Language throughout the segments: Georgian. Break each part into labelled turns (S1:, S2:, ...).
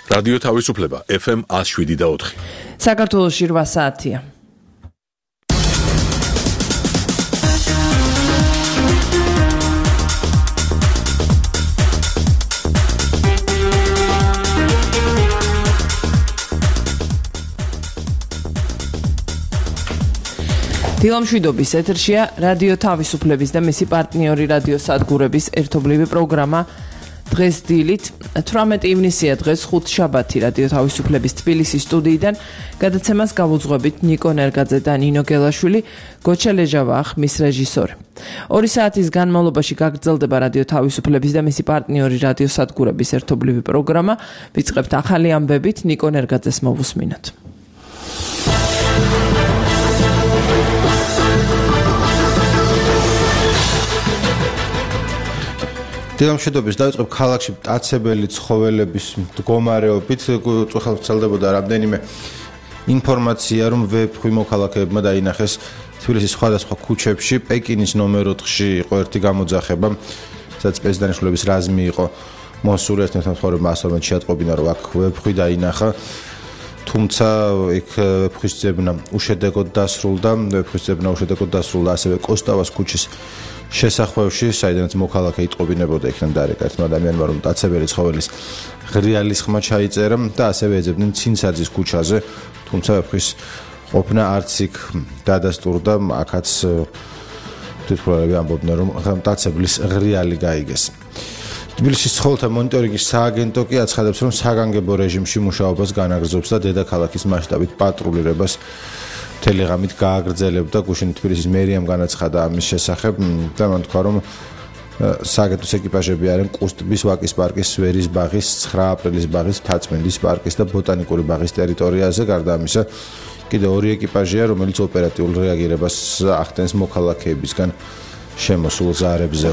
S1: რადიო თავისუფლება FM 107.4.
S2: საქართველოში 8 საათია. დილამშვიდობის ეთერშია რადიო თავისუფლების და მისი პარტნიორი რადიო სადგურების ერთობლივი პროგრამა დღეს დილით 18 ივნისია დღეს ხუთშაბათი რადიო თავისუფლების თბილისის სტუდიიდან გადაცემას გავუძღვებით ნიკო ნერგაძე და ნინო გელაშვილი, გოჩა ლეჟავა ხმის რეჟისორი. 2 საათის განმავლობაში გაგრძელდება რადიო თავისუფლების და მისი პარტნიორი რადიო სადგურების ერთობლივი პროგრამა. ვიწყებთ ახალი ამბებით, ნიკო ნერგაძეს მოვუსმინოთ.
S3: დილამშვიდობის დავიწყებ ქალაქში მტაცებელი ცხოველების მდგომარეობით. ვრცელდებოდა რამდენიმე ინფორმაცია, რომ ვებხვი მოქალაქეებმა დაინახეს თბილისის სხვადასხვა ქუჩებში. პეკინის ნომერ 4-ში იყო ერთი გამოძახება, სადაც პრეზიდენტის რაზმი იყო მოსული. ერთ მომთხოვარებმა ასორმეთ შეატყობინა, რომ აქ ვებხვი დაინახა. თუმცა იქ ვებხვის ძებნა უშედეგოდ დასრულდა, ასევე კოსტავას ქუჩის შესახვევში, საიდანაც მოქალაქე იტყობინებოდა იქიდან დარეკა ერთმა ადამიანმა, რომ მტაცებელი ცხოველის ღრიალის ხმა ჩაიწერა და ასევე ეძებდნენ ცინცაძის ქუჩაზე, თუმცა ვებხვის ყოფნა არც იქ დადასტურდა. აქაც თვითმფრინავები ამბობდნენ, რომ მტაცებლის ღრიალი გაიგეს. თბილისის ცხოველთა მონიტორინგის სააგენტო კი აცხადებს, რომ საგანგებო რეჟიმში მუშაობას განაგრძობს და დედაქალაქის მასშტაბით პატრულირებას თელეგრამით გააგრძელებდა. გუშინ თბილისის მერიამ განაცხადა ამის შესახებ და მან თქვა, რომ სააგენტოს ეკიპაჟები არიან კუსტბის ვაკის პარკის, სვერის ბაღის, 9 აპრილის ბაღის, თაწმინდის პარკის და ბოტანიკური ბაღის ტერიტორიაზე. გარდა ამისა, კიდევ 2 ეკიპაჟია, რომელიც ოპერატიულ რეაგირებას ახდენს მოქალაქეებისგან შემოსულ ზარებზე.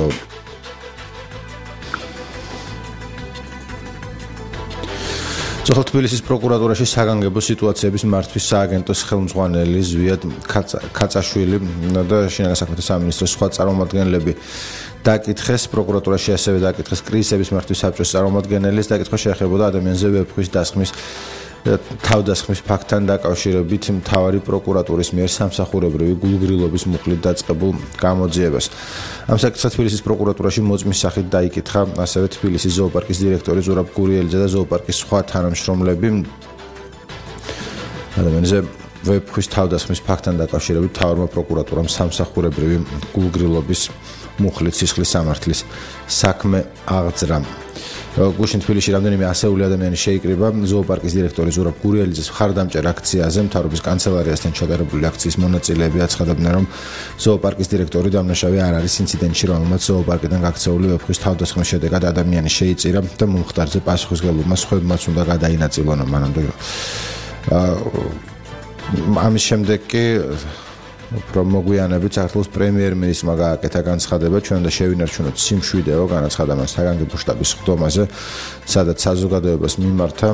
S3: თბილისის პროკურატურაში საგანგებო სიტუაციების მართვის სააგენტოს ხელმძღვანელი ზვიად ქაცაშვილი და შინაგან საქმეთა სამინისტროს სხვა წარმომადგენლები დაკითხეს. პროკურატურაში ასევე დაკითხეს კრიზისების მართვის საბჭოს წარმომადგენლის დაკითხვა შეეხებოდა ადამიანზე ვებხვის დასხმის თავდასხმის ფაქტთან დაკავშირებით მთავარი პროკურატურის მიერ სამსახურებრივი გულგრილობის მუხლით დაწყებულ გამოძიებას. ამ საკითხს თბილისის პროკურატურაში მოწმის სახით დაიკითხა ასევე თბილისის ზოოპარკის დირექტორი ზურაბ გურიელიძე და ზოოპარკის სხვა თანამშრომლები. ადამიანზე ვებხვის თავდასხმის ფაქტთან დაკავშირებით მთავარმა პროკურატურამ სამსახურებრივი გულგრილობის მუხლით სისხლის სამართლის საქმე აღძრა. გუშინ თბილისში რამდენიმე ასეული ადამიანი შეიკრიბა ზოოპარკის დირექტორი ზურაბ გურიელიძეს მხარდამჭერ აქციაზე. მთავრობის კანცელარიასთან ჩატარებული აქციის მონაწილეები აცხადებდნენ, რომ ზოოპარკის დირექტორი დამნაშავე არ არის ინციდენტში, რომელმაც ზოოპარკიდან გაქცეული ვებხვის თავდასხმის შედეგად ადამიანი შეიწირა და მომხდარზე პასუხისმგებლობა სხვებმაც უნდა გადაინაწილონ. მანამდე ამის შემდეგ კი უფრო მოგვიანებით საქართველოს პრემიერ-მინისტრმა გააკეთა განცხადება, ჩვენ უნდა შევინარჩუნოთ სიმშვიდეო, განაცხადა მან საგანგებო შტაბის ხდომაზე, სადაც საზოგადოებას მიმართა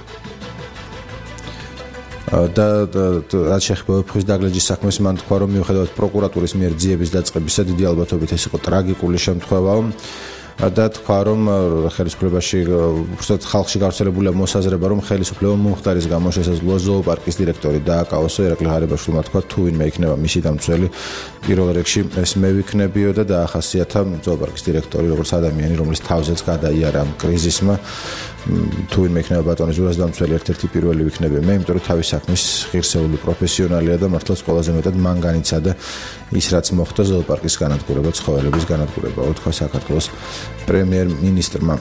S3: და რაც შეეხება ვებხვის დაგლეჯის საქმეს, მან თქვა, რომ მიუხედავად პროკურატურის მიერ ძიების დაწყებისა, დიდი ალბათობით ეს იყო ტრაგიკული შემთხვევაა და თქვა, რომ ხელისუფლებაში უბრალოდ ხალხში გავრცელებულია მოსაზრება, რომ ხელისუფლება მომხდარის გამო შესაძლოა ზოოპარკის დირექტორი დააკავოსო. ირაკლი ღარიბაშვილმა თქვა, თუ ვინმე იქნება მისი დამცველი, პირველ რიგში ეს მე ვიქნებიო და დაახასიათა ზოოპარკის დირექტორი როგორც ადამიანი, რომლის თავზეც გადაიარა ამ კრიზისმა. თუ ვინმე იქნება ბატონის ზურას დამცველი, ერთ-ერთი პირველი ვიქნებია მე, იმიტომ რომ თავის საქმის ღირსეული პროფესიონალია და მართლაც ყველაზე მეტად მან განიცადა ის, რაც მოხდა ზოოპარკის განადგურება, ცხოველების განადგურება, თქვა საქართველოს პრემიერ-მინისტრმა.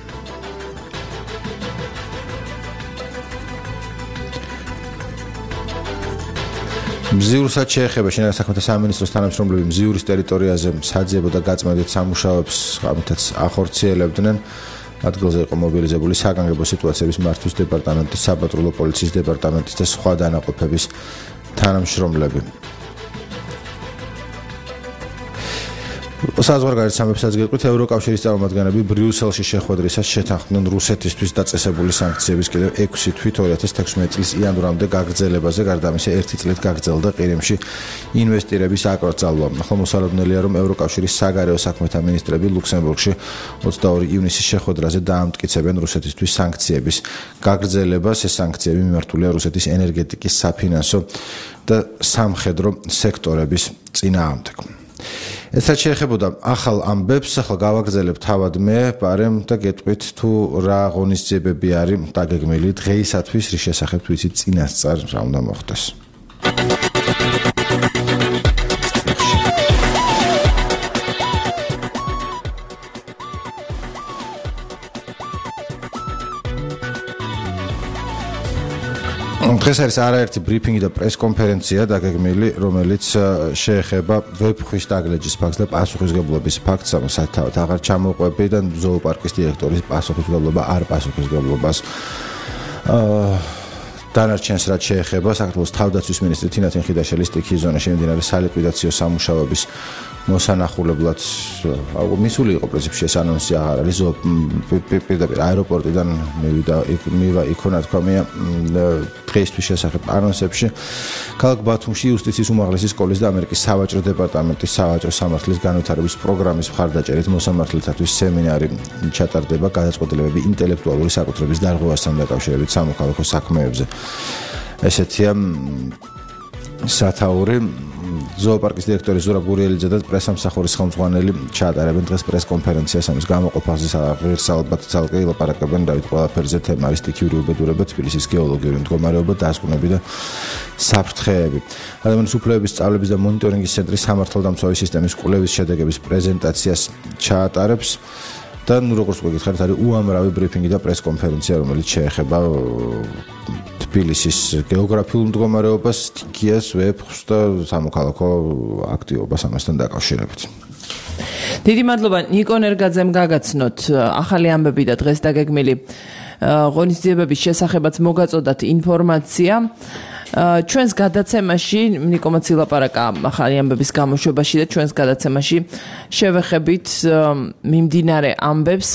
S3: მზიურსაც შეეხება შინაგან საქმეთა სამინისტროს თანამშრომლები მზიურის ტერიტორიაზე საძიებო და გაწმენდით სამუშაოებს ამითაც ახორციელებდნენ. ადგილზე იყო მობილიზებული საგანგებო სიტუაციების მართვის დეპარტამენტის, საპატრულო პოლიციის დეპარტამენტის და სხვა დანაყოფების თანამშრომლები. საზღვარგარეთ სამებსაც გეტყვით, ევროკავშირის წარმომადგენლები ბრიუსელში შეხვედრისას შეთანხმდნენ რუსეთისთვის დაწესებული სანქციების კიდევ 6 თვით 2016 წლის იანვრამდე გაგრძელებაზე, გარდა ამისა 1 წლით გაგრძელდა ყირიმში ინვესტირების აკრძალვა. ხელმოსალოდნელია, რომ ევროკავშირის საგარეო საქმეთა მინისტრები ლუქსემბურგში 22 ივნისის შეხვედრაზე დაამტკიცებენ რუსეთისთვის სანქციების გაგრძელებას. ეს სანქციები მიმართულია რუსეთის ენერგეტიკის, საფინანსო და სამხედრო სექტორების წინააღმდეგ. ეს რაც შეეხებოდა ახალ ამბებს, ახლა გავაგრძელებ თავად მე, პარემ და გეტყვით თუ რა ღონისძიებები არის დაგეგმილი დღეისათვის, რის შესახებ ვიცით წინასწარ რა უნდა მოხდეს. დღეს არის არაერთი ბრიფინგი და პრესკონფერენცია დაგეგმილი, რომელიც შეეხება ვებხვის დაგლეჯის ფაქტს და პასუხისგებლობის ფაქტს, სათავად აღარ ჩამოყვები და ზოოპარკის დირექტორის პასუხისგებლობა არ პასუხისგებლობას. დანარჩენს რაც შეეხება საქართველოს თავდაცვის მინისტრი თინათინ ხიდაშელის სტიქიის ზონაში მიმდინარე სალიკვიდაციო სამუშაოების მოსანახულებლად მისული იყო პრინციპში ეს ანონსი აღარ არის პირდაპირ აეროპორტიდან მივიდა იქონა თქვამია დღეისთვის შესახებ ანონსებში ქალაქ ბათუმში იუსტიციის უმაღლესი სკოლის და ამერიკის სავაჭრო დეპარტამენტის სავაჭრო სამართლის განვითარების პროგრამის მხარდაჭერით მოსამართლეთათვის სემინარი ჩატარდება გადაწყვეტილებები ინტელექტუალური საკუთრების დარღვევასთან დაკავშირებით სამოქალაქო საქმეებზე. ესეთია სათაური ზოოპარკის დირექტორი ზურაბ გურიელიძე და პრესამსახურის ხელმძღვანელი ჩაატარებენ დღეს პრესკონფერენციას ამის გამოყოფაზე ღირს ალბათ ცალკე ილაპარაკებენ დავით ყველაფერზე თემა არის სტიქიური უბედურება თბილისის გეოლოგიური მდგომარეობა დაზგუნები და საფრთხეები ადამიანის უფლებების სწავლების და მონიტორინგის ცენტრის სამართალდამცავი სისტემის კვლევის შედეგების პრეზენტაციას ჩაატარებს და ნუ როგორც ვგითხარით არის უამრავი ბრიფინგი და პრესკონფერენცია რომელიც შეეხება თბილისის გეოგრაფიულ მდგომარეობას, სტიქიას, ვებხს და სამოქალაქო აქტივობას ამასთან დაკავშირებით.
S2: დიდი მადლობა ნიკო ნერგაძემ გაგაცნოთ ახალი ამბები და დღეს დაგეგმილი ღონისძიებების შესახებაც მოგაწოდათ ინფორმაცია. ჩვენს გადაცემაში ნიკო მოცილაპარაკა ახალი ამბების გამოშვებაში და ჩვენს გადაცემაში შევეხებით მიმდინარე ამბებს.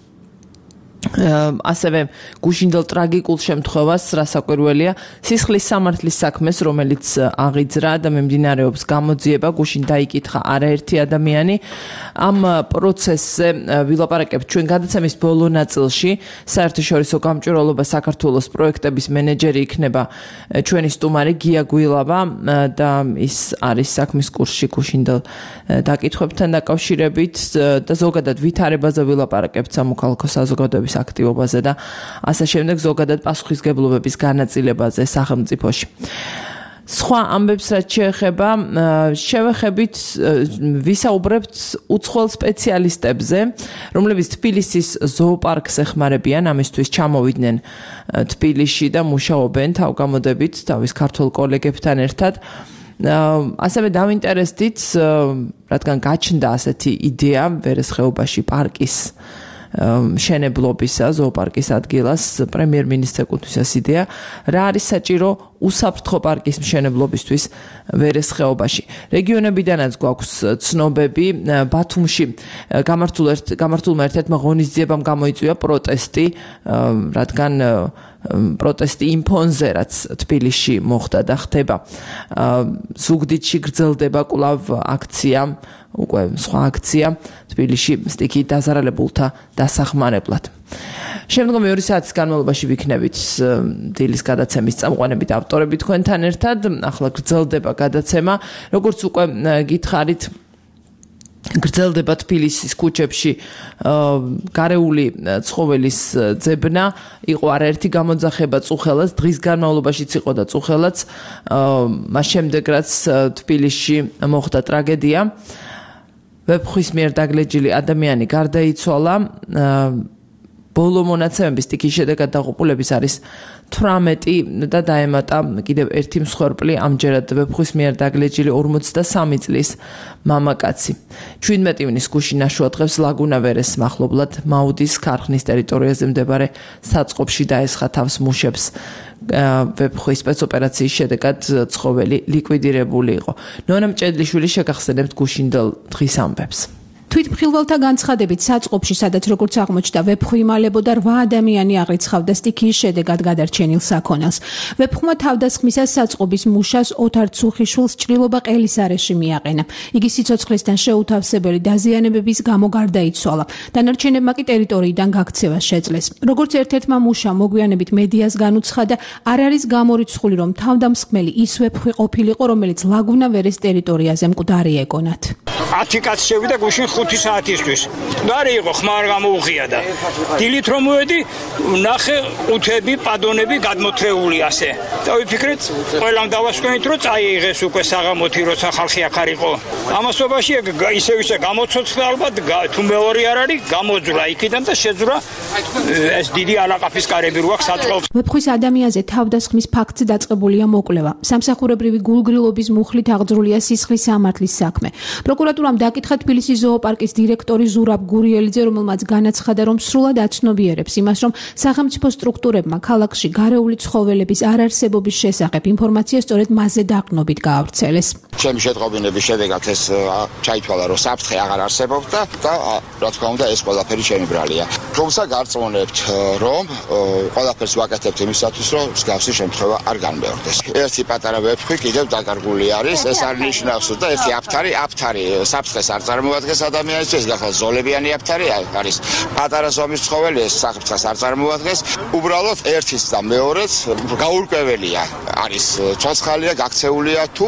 S2: ასევე გუშინდელ ტრაგიკულ შემთხვევას რასაკვირველია სისხლის სამართლის საქმეს რომელიც აღიძრა და მიმდინარეობს გამოძიება გუშინ დაიკითხა არაერთი ადამიანი ამ პროცესზე ვილაპარაკებთ ჩვენ გადაცემის ბოლო ნაწილში საერთაშორისო გამჭვირვალობა საქართველოს პროექტების მენეჯერი იქნება ჩვენი სტუმარი გია გვილავა და ის არის საქმის კურსში გუშინდელ დაკითხვებთან დაკავშირებით და ზოგადად ვითარებაზე ვილაპარაკებთ სამოქალაქო საზოგადოების აქტივობაზე და ასე შემდეგ ზოგადად პასუხისგებლობების განაწილებაზე სახელმწიფოში. სხვა ამბებს რაც შეეხება შევეხებით ვისაუბრებთ უცხოელ სპეციალისტებზე, რომლებიც თბილისის ზოოპარკს ეხმარებიან, ამისთვის ჩამოვიდნენ თბილისში და მუშაობენ თავგამოდებით თავის ქართველ კოლეგებთან ერთად. ასევე დავინტერესდით, რადგან გაჩნდა ასეთი იდეა ვერესხეობაში პარკის მშენებლობისა ზოოპარკის ადგილას პრემიერ-მინისტრს ეკუთვნის იდეა რა არის საჭირო უსაფრთხო პარკის მშენებლობისთვის ვერესხეობაში რეგიონებიდანაც გვაქვს ცნობები ბათუმში გამართულმა ერთ-ერთმა ღონისძიებამ გამოიწვია პროტესტი რადგან პროტესტი იმ ფონზე რაც თბილისში მოხდა და ხდება ზუგდიდში გრძელდება კვლავ აქცია უკვე სხვა აქცია თბილისში სტიქიით დაზარალებულთა დასახმარებლად. შემდგომი 2 საათის განმავლობაში ვიქნებით დილის გადაცემის წამყვანებით ავტორები თქვენთან ერთად. ახლა გრძელდება გადაცემა, როგორც უკვე გითხარით გრძელდება თბილისის ქუჩებში გარეული ცხოველის ძებნა, იყო არაერთი გამოძახება წუხელას, დღის განმავლობაშიც იყო და წუხელაც, მას შემდეგ რაც თბილისში მოხდა ტრაგედია. ვებხვის მიერ დაგლეჯილი ადამიანი გარდაიცვალა. ბოლო მონაცემების სტიქიის შედეგად დაღუპულების არის 18 და დაემატა კიდევ ერთი მსხვერპლი ამჯერად ვებხვის მიერ დაგლეჯილი 43 წლის მამაკაცი. 17 ივნის გუშინ ნაშუადღებს ლაგუნა ვერეს მახლობლად მაუდის ქარხნის ტერიტორიაზე მდებარე საწყობში დაესხა თავს მუშებს. ვებხვის სპეცოპერაციის შედეგად ცხოველი ლიკვიდირებული იყო. ნონა მჭედლიშვილი შეგახსენებთ გუშინდელ დღის ამბებს.
S4: თვითმხილველთა განცხადებით საწყობში, სადაც როგორც აღმოჩნდა, ვეფხვი იმალებოდა 8 ადამიანი აღრიცხავდა სტიქიის შედეგად გადარჩენილ საქონელს. ვეფხვმა თავდასხმისას საწყობის მუშას ოთარ ცუხიშვილს ჭრილობა ყელის არეში მიაყენა. იგი სიცოცხლესთან შეუთავსებელი დაზიანებების გამო გარდაიცვალა. დანარჩენებმა კი ტერიტორიიდან გაქცევა შეძლეს. როგორც ერთ-ერთმა მუშამ მოგვიანებით მედიას განუცხადა, არ არის გამორიცხული, რომ თავდამსხმელი ის ვეფხვი ყოფილიყო, რომელიც ლაგუნა ვერეს ტერიტორიაზე მკვდარი ეკონათ.
S5: 10 კაცი შევიდა გუშინ 5 საათისთვის. მკვდარი იყო, ხმა არ გამოუღია და დილით რომ მოვედი, ნახე ყუთები, პადონები გადმოთრეული ასე. და ვიფიქრეთ, ყველამ დავასვენით, რომ წაიღეს უკვე საღამოთი, როცა ხალხი აქ არ იყო. ამასობაში ისევ გამოცოცხლა ალბათ, თუ მეორე არ არის, გამოძვრა იქიდან და შეძვრა ეს დიდი ალაყაფის კარები რო აქვს საწყობს.
S4: ვეფხვის ადამიანზე თავდასხმის ფაქტზე დაწყებულია მოკვლევა. სამსახურებრივი გულგრილობის მუხლით აღძრულია სისხლის სამართლის საქმე. პროკურატურამ დაკითხა თბილისის ზოოპარკის დირექტორი ზურაბ გურიელიძე, რომელმაც განაცხადა, რომ სრულად აცნობიერებს იმას, რომ სახელმწიფო სტრუქტურებმა ქალაქში გარეული ცხოველების არარსებობის შესახებ ინფორმაცია სწორედ მასზე დაყრდნობით გაავრცელეს.
S6: ჩემი შეტყობინების შედეგად ეს ჩაითვალა, რომ საფრთხე აღარ არსებობდა და რა თქმა უნდა ეს ყველაფერი ჩემი ბრალია. თუმცა გარწმუნებთ, რომ ყველაფერს ვაკეთებთ იმისათვის, რომ მსგავსი შემთხვევა არ განმეორდეს. ერთი პატარა ვეფხვი კიდევ დაკარგული არის, ეს არ ნიშნავს და ერთი აფთარი საფრთხეს არ წარმოადგენს ადამიანისთვის, გახდა ზოლებიანი აფთარი არის. პატარა ზომის ცხოველი ეს საფრთხეს არ წარმოადგენს. უბრალოდ ერთის და მეორეს გაურკვეველია. არის ცოცხალია, გაქცეულია თუ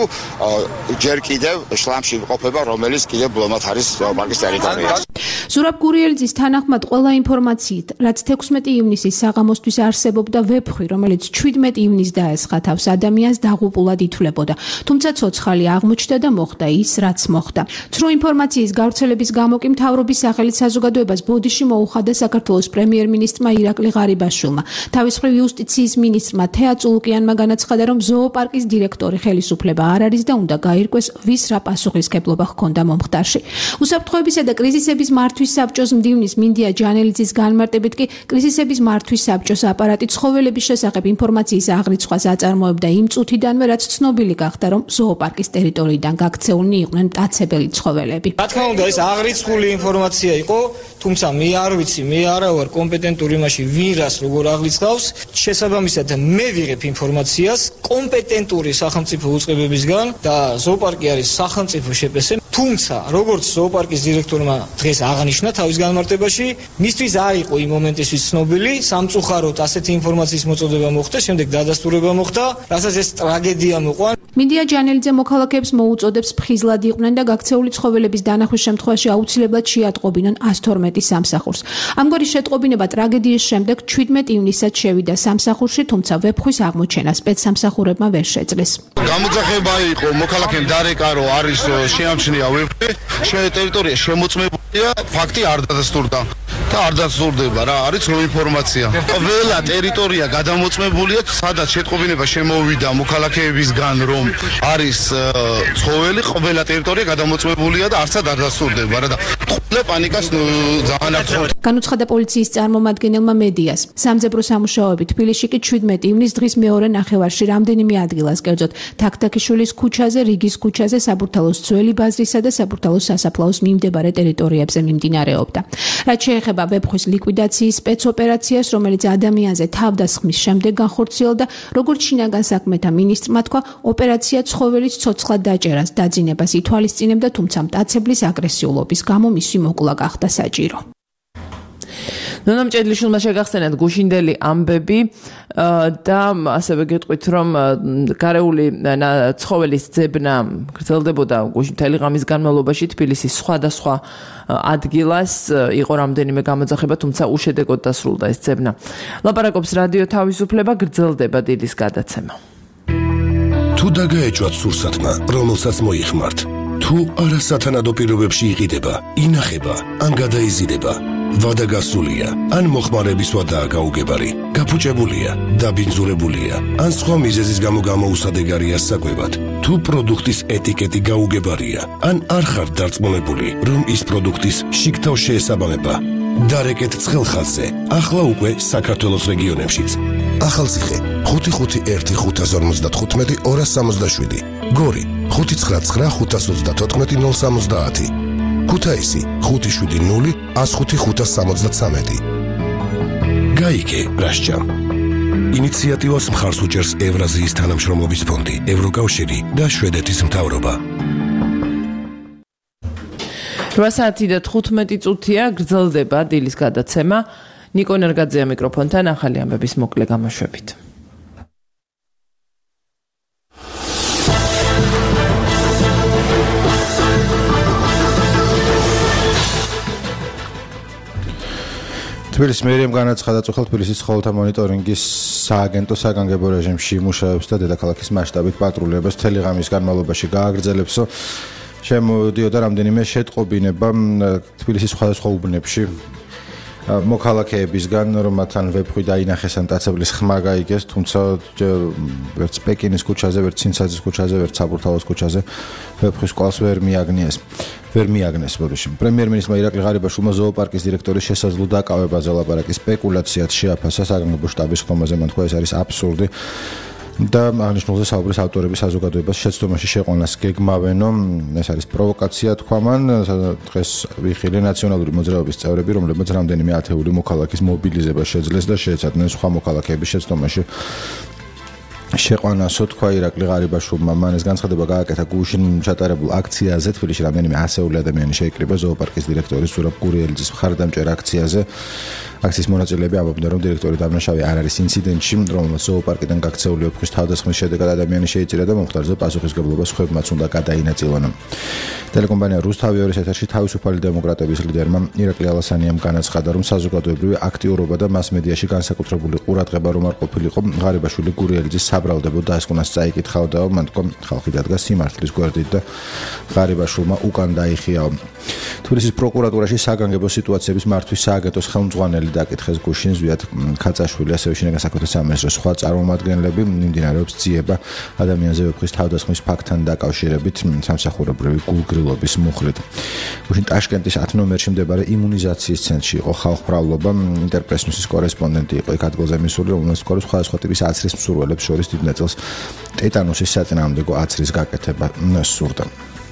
S6: ჯერ კიდევ შლამში იმყოფება, რომელიც კიდევ ბლომად არის ზოოპარკის ტერიტორიაზე.
S4: ზურაბ გურიელიძის თანახმად ყველა ინფორმაციით, რაც 16 ივნისის საღამოსთვის არსებობდა ვეფხვი, რომელიც 17 ივნისს დაესხა თავს ადამიანს, დაღუპულად ითვლებოდა. თუმცა ცოცხალი აღმოჩნდა და მოხდა ის, რაც მოხდა. ცრუ ინფორმაციის გავრცელების გამო კი მთავრობის სახელით საზოგადოებას ბოდიში მოუხადა საქართველოს პრემიერ-მინისტრმა ირაკლი ღარიბაშვილმა. თავის მხრივ იუსტიციის მინისტრმა თეა წულუკიანმა განაცხადა, რომ ზოოპარკის დირექტორი ხელისუფლება არ არის და უნდა გაირკვეს, ვის რა პასუხისმგებლობა ჰქონდა მომხდარში. უსაფრთხოებისა და კრიზისების მართვის საბჭოს მდივნის მინდია ჯანელიძის განმარტებით კი კრიზისების მართვის საბჭოს აპარატი ცხოველების შესახებ ინფორმაციის აღრიცხვას აწარმოებდა იმ წუთიდანვე, რაც ცნობილი გახდა, რომ ზოოპარკის ტერიტორიიდან გაქცეულნი იყვნენ მტაცებელი ცხოველები.
S5: რა თქმა უნდა, ეს აღრიცხული ინფორმაცია იყო, თუმცა მე არ ვიცი, მე არა ვარ კომპეტენტური იმაში, ვინ რას როგორ აღრიცხავს. შესაბამისად, მე ვიღებ ინფორმაციას კომპეტენტური სახელმწიფო უწყებებისგან და ზოოპარკი არის სახელმწიფო შეპესე. თუმცა, როგორც ზოოპარკის დირექტორმა დღეს აღნიშნა თავის განმარტებაში, მისთვის არ იყო იმ მომენტისთვის ცნობილი, სამწუხაროდ ასეთი ინფორმაციის მოწოდება მოხდა, შემდეგ დადასტურება მოხდა, რასაც ეს ტრაგედია მოყვა.
S4: მინდია ჯანელიძე მოქალაქეებს მოუწოდებს ფხიზლად იყვნენ და გაქცეული ცხოველების დანახვის შემთხვევაში აუცილებლად შეატყობინონ 112 სამსახურს. ამგვარი შეტყობინება ტრაგედიის შემდეგ 17 ივნისად შევიდა სამსახურში, თუმცა ვეფხვის აღმოჩენა სპეცსამსახურებმა ვერ შეძლეს.
S7: გამოძახება იყო მოქალაქემ დარეკა, რომ არის შეამჩნია ვეფხვი, ტერიტორია შემოწმებულია, ფაქტი არ დადასტურდა. და არ დასწურდება რა, არის რო ინფორმაცია. ყველა ტერიტორია გადამოწმებულია, სადაც შეტყობინება შემოვიდა მოქალაქეებისგან, რომ არის ცხოველი, ყველა ტერიტორია გადამოწმებულია და არცად არ დასწურდება რა და ყველა პანიკას ძალიან არ ცხოველს.
S4: განუცხადა პოლიციის წარმომადგენელმა მედიას. სამძებრო სამუშაოები თბილისში კი 17 ივნისს დღის მეორე ნახევარში რამდენიმე ადგილას, კერძოდ თაქთაქიშვილის ქუჩაზე, რიგის ქუჩაზე, საბურთალოს ძველი ბაზრისა და საბურთალოს სასაფლაოს მიმდებარე ტერიტორიებზე მიმდინარეობდა. რაც შეეხება ვეფხვის ლიკვიდაციის სპეცოპერაციას, რომელიც ადამიანზე თავდასხმის შემდეგ განხორციელდა, როგორც შინაგან საქმეთა მინისტრმა თქვა, ოპერაცია ცხოველის ცოცხლად დაჭერას დაძინებას ითვალისწინებდა, თუმცა მტაცებლის აგრესიულობის გამო მისი მოკლა გახდა საჭირო.
S2: ნონამ ჭედლიშვილმა შეგახსენათ გუშინდელი ამბები და ასევე გეტყვით, რომ გარეული ცხოველის ძებნა გრძელდებოდა მთელი ღამის განმავლობაში თბილისის სხვადასხვა ადგილას, იყო რამდენიმე გამოძახება, თუმცა უშედეგოდ დასრულდა ეს ძებნა. ლაპარაკობს რადიო თავისუფლება, გრძელდება დილის გადაცემა.
S8: თუ დაგაეჭვათ სურსათმა, რომელსაც მოიხმართ, თუ არასათანადო პირობებში იყიდება, ინახება, ან გადაიზიდება, ვადა გასულია, ან მოხმარების ვადაა გაუგებარი, გაფუჭებულია, დაბინძურებულია, ან სხვა მიზეზის გამო გამოუსადეგარია საკვებად. თუ პროდუქტის ეტიკეტი გაუგებარია, ან არ ხართ დარწმუნებული, რომ ის პროდუქტის შიგთავ შეესაბამება, დარეკეთ ცხელხაზზე, ახლა უკვე საქართველოს რეგიონებშიც. ახალციხე 551-555-267, გორი 599-524-070. ქუთაისი 570-105-573. გაიგე რასჭამ. ინიციატივას მხარს უჭერს ევრაზიის თანამშრომლობის ფონდი, ევროკავშირი და შვედეთის მთავრობა.
S2: 8:15 გრძელდება დილის გადაცემა. ნიკო ნერგაძეა მიკროფონთან, ახალი ამბების მოკლე გამოშვებით.
S3: თბილისის მერიამ განაცხადა თბილისის ცხოველთა მონიტორინგის სააგენტო საგანგებო რეჟიმში იმუშავებს და დედაქალაქის მასშტაბით პატრულირებას მთელი ღამის განმავლობაში გააგრძელებსო. შემოდიოდა რამდენიმე შეტყობინება თბილისის სხვადასხვა უბნებში მოქალაქეებისგან, რომ მათთან ვეფხვი დაინახეს ან დაცებლის ხმა გაიგეს, თუმცა ვერც პეკინის ქუჩაზე, ვერც ცინცაძის ქუჩაზე, ვერც საბურთალოს ქუჩაზე ვეფხვის კვალს ვერ მიაგნეს. პრემიერ-მინისტრმა ირაკლი ღარიბაშვილმა ზოოპარკის დირექტორის შესაძლო დაკავებაზე ლაპარაკის სპეკულაციად შეაფასა საგანგებო შტაბის ხმაზე, მან თქვა ეს არის აბსურდი. და აღნიშნულზე საუბრის ავტორების საზოგადოებას შეცდომაში შეყვანას გეგმავენო, ეს არის პროვოკაცია თქვა მან, დღეს ვიხილე ნაციონალური მოძრაობის წევრები, რომლებიც რამდენიმე ათეული მოქალაქის მობილიზება შეძლეს და შეეცადნენ სხვა მოქალაქეების შეცდომაში შეყვანასო, თქვა ირაკლი ღარიბაშვილმა. მან ეს განცხადება გააკეთა გუშინ ჩატარებულ აქციაზე. თბილისში რამდენიმე ასეული ადამიანი შეიკრიბა ზოოპარკის დირექტორის ზურაბ გურიელიძის მხარდამჭერ აქციაზე. აქციის მონაწილეები ამბობდნენ, რომ დირექტორი დამნაშავე არ არის ინციდენტში, რომელმაც ზოოპარკიდან გაქცეული ვეფხვის თავდასხმის შედეგად ადამიანი შეიწირა და მომხდარზე პასუხისმგებლობას ხვევმაც უნდა გადაინაწილონ. ტელეკომპანია რუსთავი 2-ის ეთერში თავისუფალი დემოკრატების ლიდერმა ირაკლი ალასანიამ განაცხადა, რომ საზოგადოებრივი აქტიურობა და მასმედიაში განსაკუთრებული ყურადღება რომ არ ყოფილიყო, ღარიბაშვილი გურიელიძის საბრალდებო დასკვნას წაიკითხავდაო, მან თქვა ხალხი დადგა სიმართლის გვერდით და ღარიბაშვილმა უკან დაიხიაო. თბილისის პროკურატურაში საგანგებო სიტუაციების მართვის სააგენტოს ხელმძღვანელი დაკითხეს გუშინ ზვიად ქაცაშვილი, ასევე შინაგან საქმეთა სამინისტროს სხვა წარმომადგენლები. მიმდინარეობს ძიება ადამიანზე ვეფხვის თავდასხმის ფაქტთან დაკავშირებით სამსახურებრივი გულგრილობის მუხლით. გუშინ ტაშკენტის 10 ნომერში მდებარე იმუნიზაციის ცენტრში იყო ხალხმრავლობა. ინტერპრეს-ნიუსის კორესპონდენტი იყო იქ ადგილზე მისული, რომელსაც სხვადასხვა ტიპის აცრის მსურველებს შორის დიდ ნაწილს ტეტანუსის საწინააღმდეგო აცრის გაკეთება სურდა.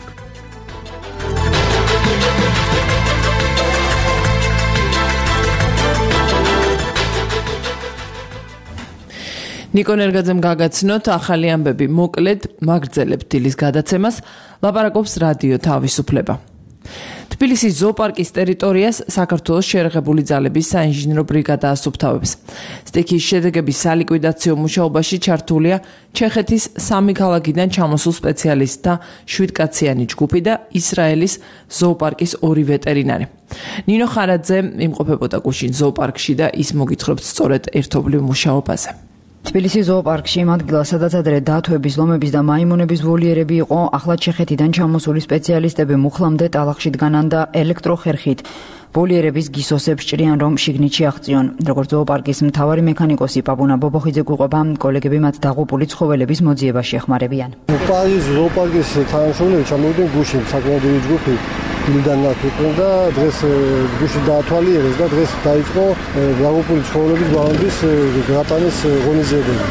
S2: ნიკო ნერგაძემ გაგაცნოთ ახალი ამბები, მოკლედ მაგრძელებთ დილის გადაცემას, ლაპარაკობს რადიო თავისუფლება. თბილისის ზოოპარკის ტერიტორიას საქართველოს შერეღებული ძალების საინჟინრო ბრიგადა ასუფთავებს. სტიქიის შედეგების სალიკვიდაციო მუშაობაში ჩართულია ჩეხეთის 3 ქალაქიდან ჩამოსულ სპეციალისტთა 7-კაციანი ჯგუფი და ისრაელის ზოოპარკის 2 ვეტერინარი. ნინო ხარაძე იმყოფებოდა გუშინ ზოოპარკში და ის მოგითხრობს სწორედ ერთობლივ მუშაობაზე.
S9: თბილისის ზოოპარკში იმ ადგილას, სადაც ადრე დათვების, ლომების და მაიმუნების ვოლიერები იყო, ახლა ჩეხეთიდან ჩამოსული სპეციალისტები მუხლამდე ტალახში დგანან და ელექტროხერხით ვოლიერების გისოსებს ჭრიან, რომ შიგნით შეაღწიონ. როგორც ზოოპარკის მთავარი მექანიკოსი პაპუნა ბობოხიძე გვიყვება, კოლეგები მათ დაღუპული ცხოველების მოძიებაში ეხმარებიან.
S10: პარიზ ზოოპარკის თანამშრომლები ჩამოვიდნენ გუშინ საკმაოდ დიდი ჯგუფი მილდან ნაკრებენ და დღეს გუშინ დაათვალიერეს და დღეს დაიწყო დაღუპული ცხოველების ბავანდის გატანის ღონისძიებები.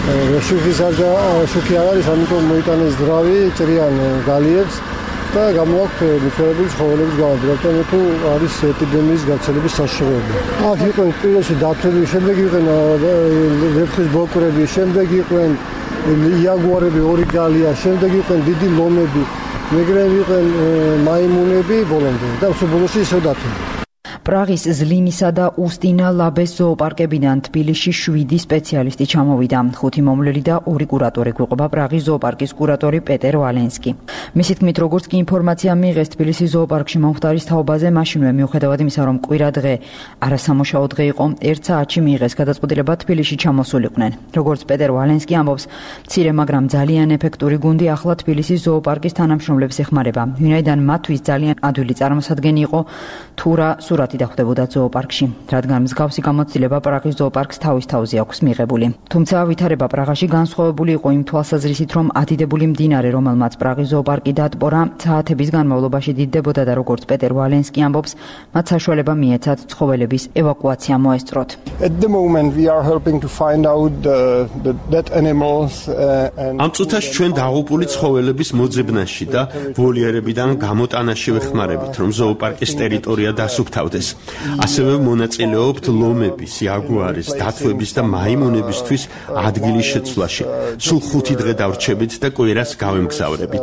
S10: შუქი არ არის, ამიტომ მოიტანეს ძრავი, ჭრიან გალიებს და გამოაქვთ მიცვალებული ცხოველების ბავანდი, რადგან თუ არის ეპიდემიის გავრცელების საშუალება. აქ იყვნენ პირველში დათვები, შემდეგ იყვნენ ვეფხვის ბოკვერები, შემდეგ იყვნენ იაგუარები 2 გალია, შემდეგ იყვნენ დიდი ლომები. მეგრები იყვნენ მაიმუნები ბოლომდე და ბოლოში ისევ დათვი.
S9: პრაღის ზლინისა და უსტინა ლაბეს ზოოპარკებიდან თბილისში 7 სპეციალისტი ჩამოვიდა. 5 მომვლელი და 2 კურატორი გვიყვება პრაღის ზოოპარკის კურატორი პეტერ ვალენსკი. მისი თქმით, როგორც კი ინფორმაცია მიიღეს თბილისის ზოოპარკში მომხდარის თაობაზე, მაშინვე მიუხედავად იმისა, რომ კვირა დღე არასამუშაო დღე იყო, 1 საათში მიიღეს გადაწყვეტილება თბილისში ჩამოსულიყვნენ. როგორც პეტერ ვალენსკი ამბობს, მცირე, მაგრამ ძალიან ეფექტური გუნდი ახლა თბილისის ზოოპარკის თანამშრომლებს ეხმარება. ვინაიდან მათთვის ძალიან ადვილი წარმოსადგენი იყო თუ რა სურათი გასართი დახვდებოდა ზოოპარკში, რადგან მსგავსი გამოცდილება პრაღის ზოოპარკს თავის თავზე აქვს მიღებული. თუმცა ვითარება პრაღაში განსხვავებული იყო იმ თვალსაზრისით, რომ ადიდებული მდინარე, რომელმაც პრაღის ზოოპარკი დატბორა, საათების განმავლობაში დიდდებოდა და როგორც პეტერ ვალენსკი ამბობს, მათ საშუალება მიეცათ ცხოველების ევაკუაცია მოესწროთ.
S10: At the moment we are helping to find out the dead animals
S11: ამ წუთაში ჩვენ დაღუპული ცხოველების მოძებნაში და ვოლიერებიდან გამოტანაში ვეხმარებით, რომ ზოოპარკის ტერიტორია დასუფთავდეს. ასევე მონაწილეობთ ლომების, იაგუარის, დათვების და მაიმუნებისთვის ადგილის შეცვლაში. სულ 5 დღე დავრჩებით და კვირას გავემგზავრებით.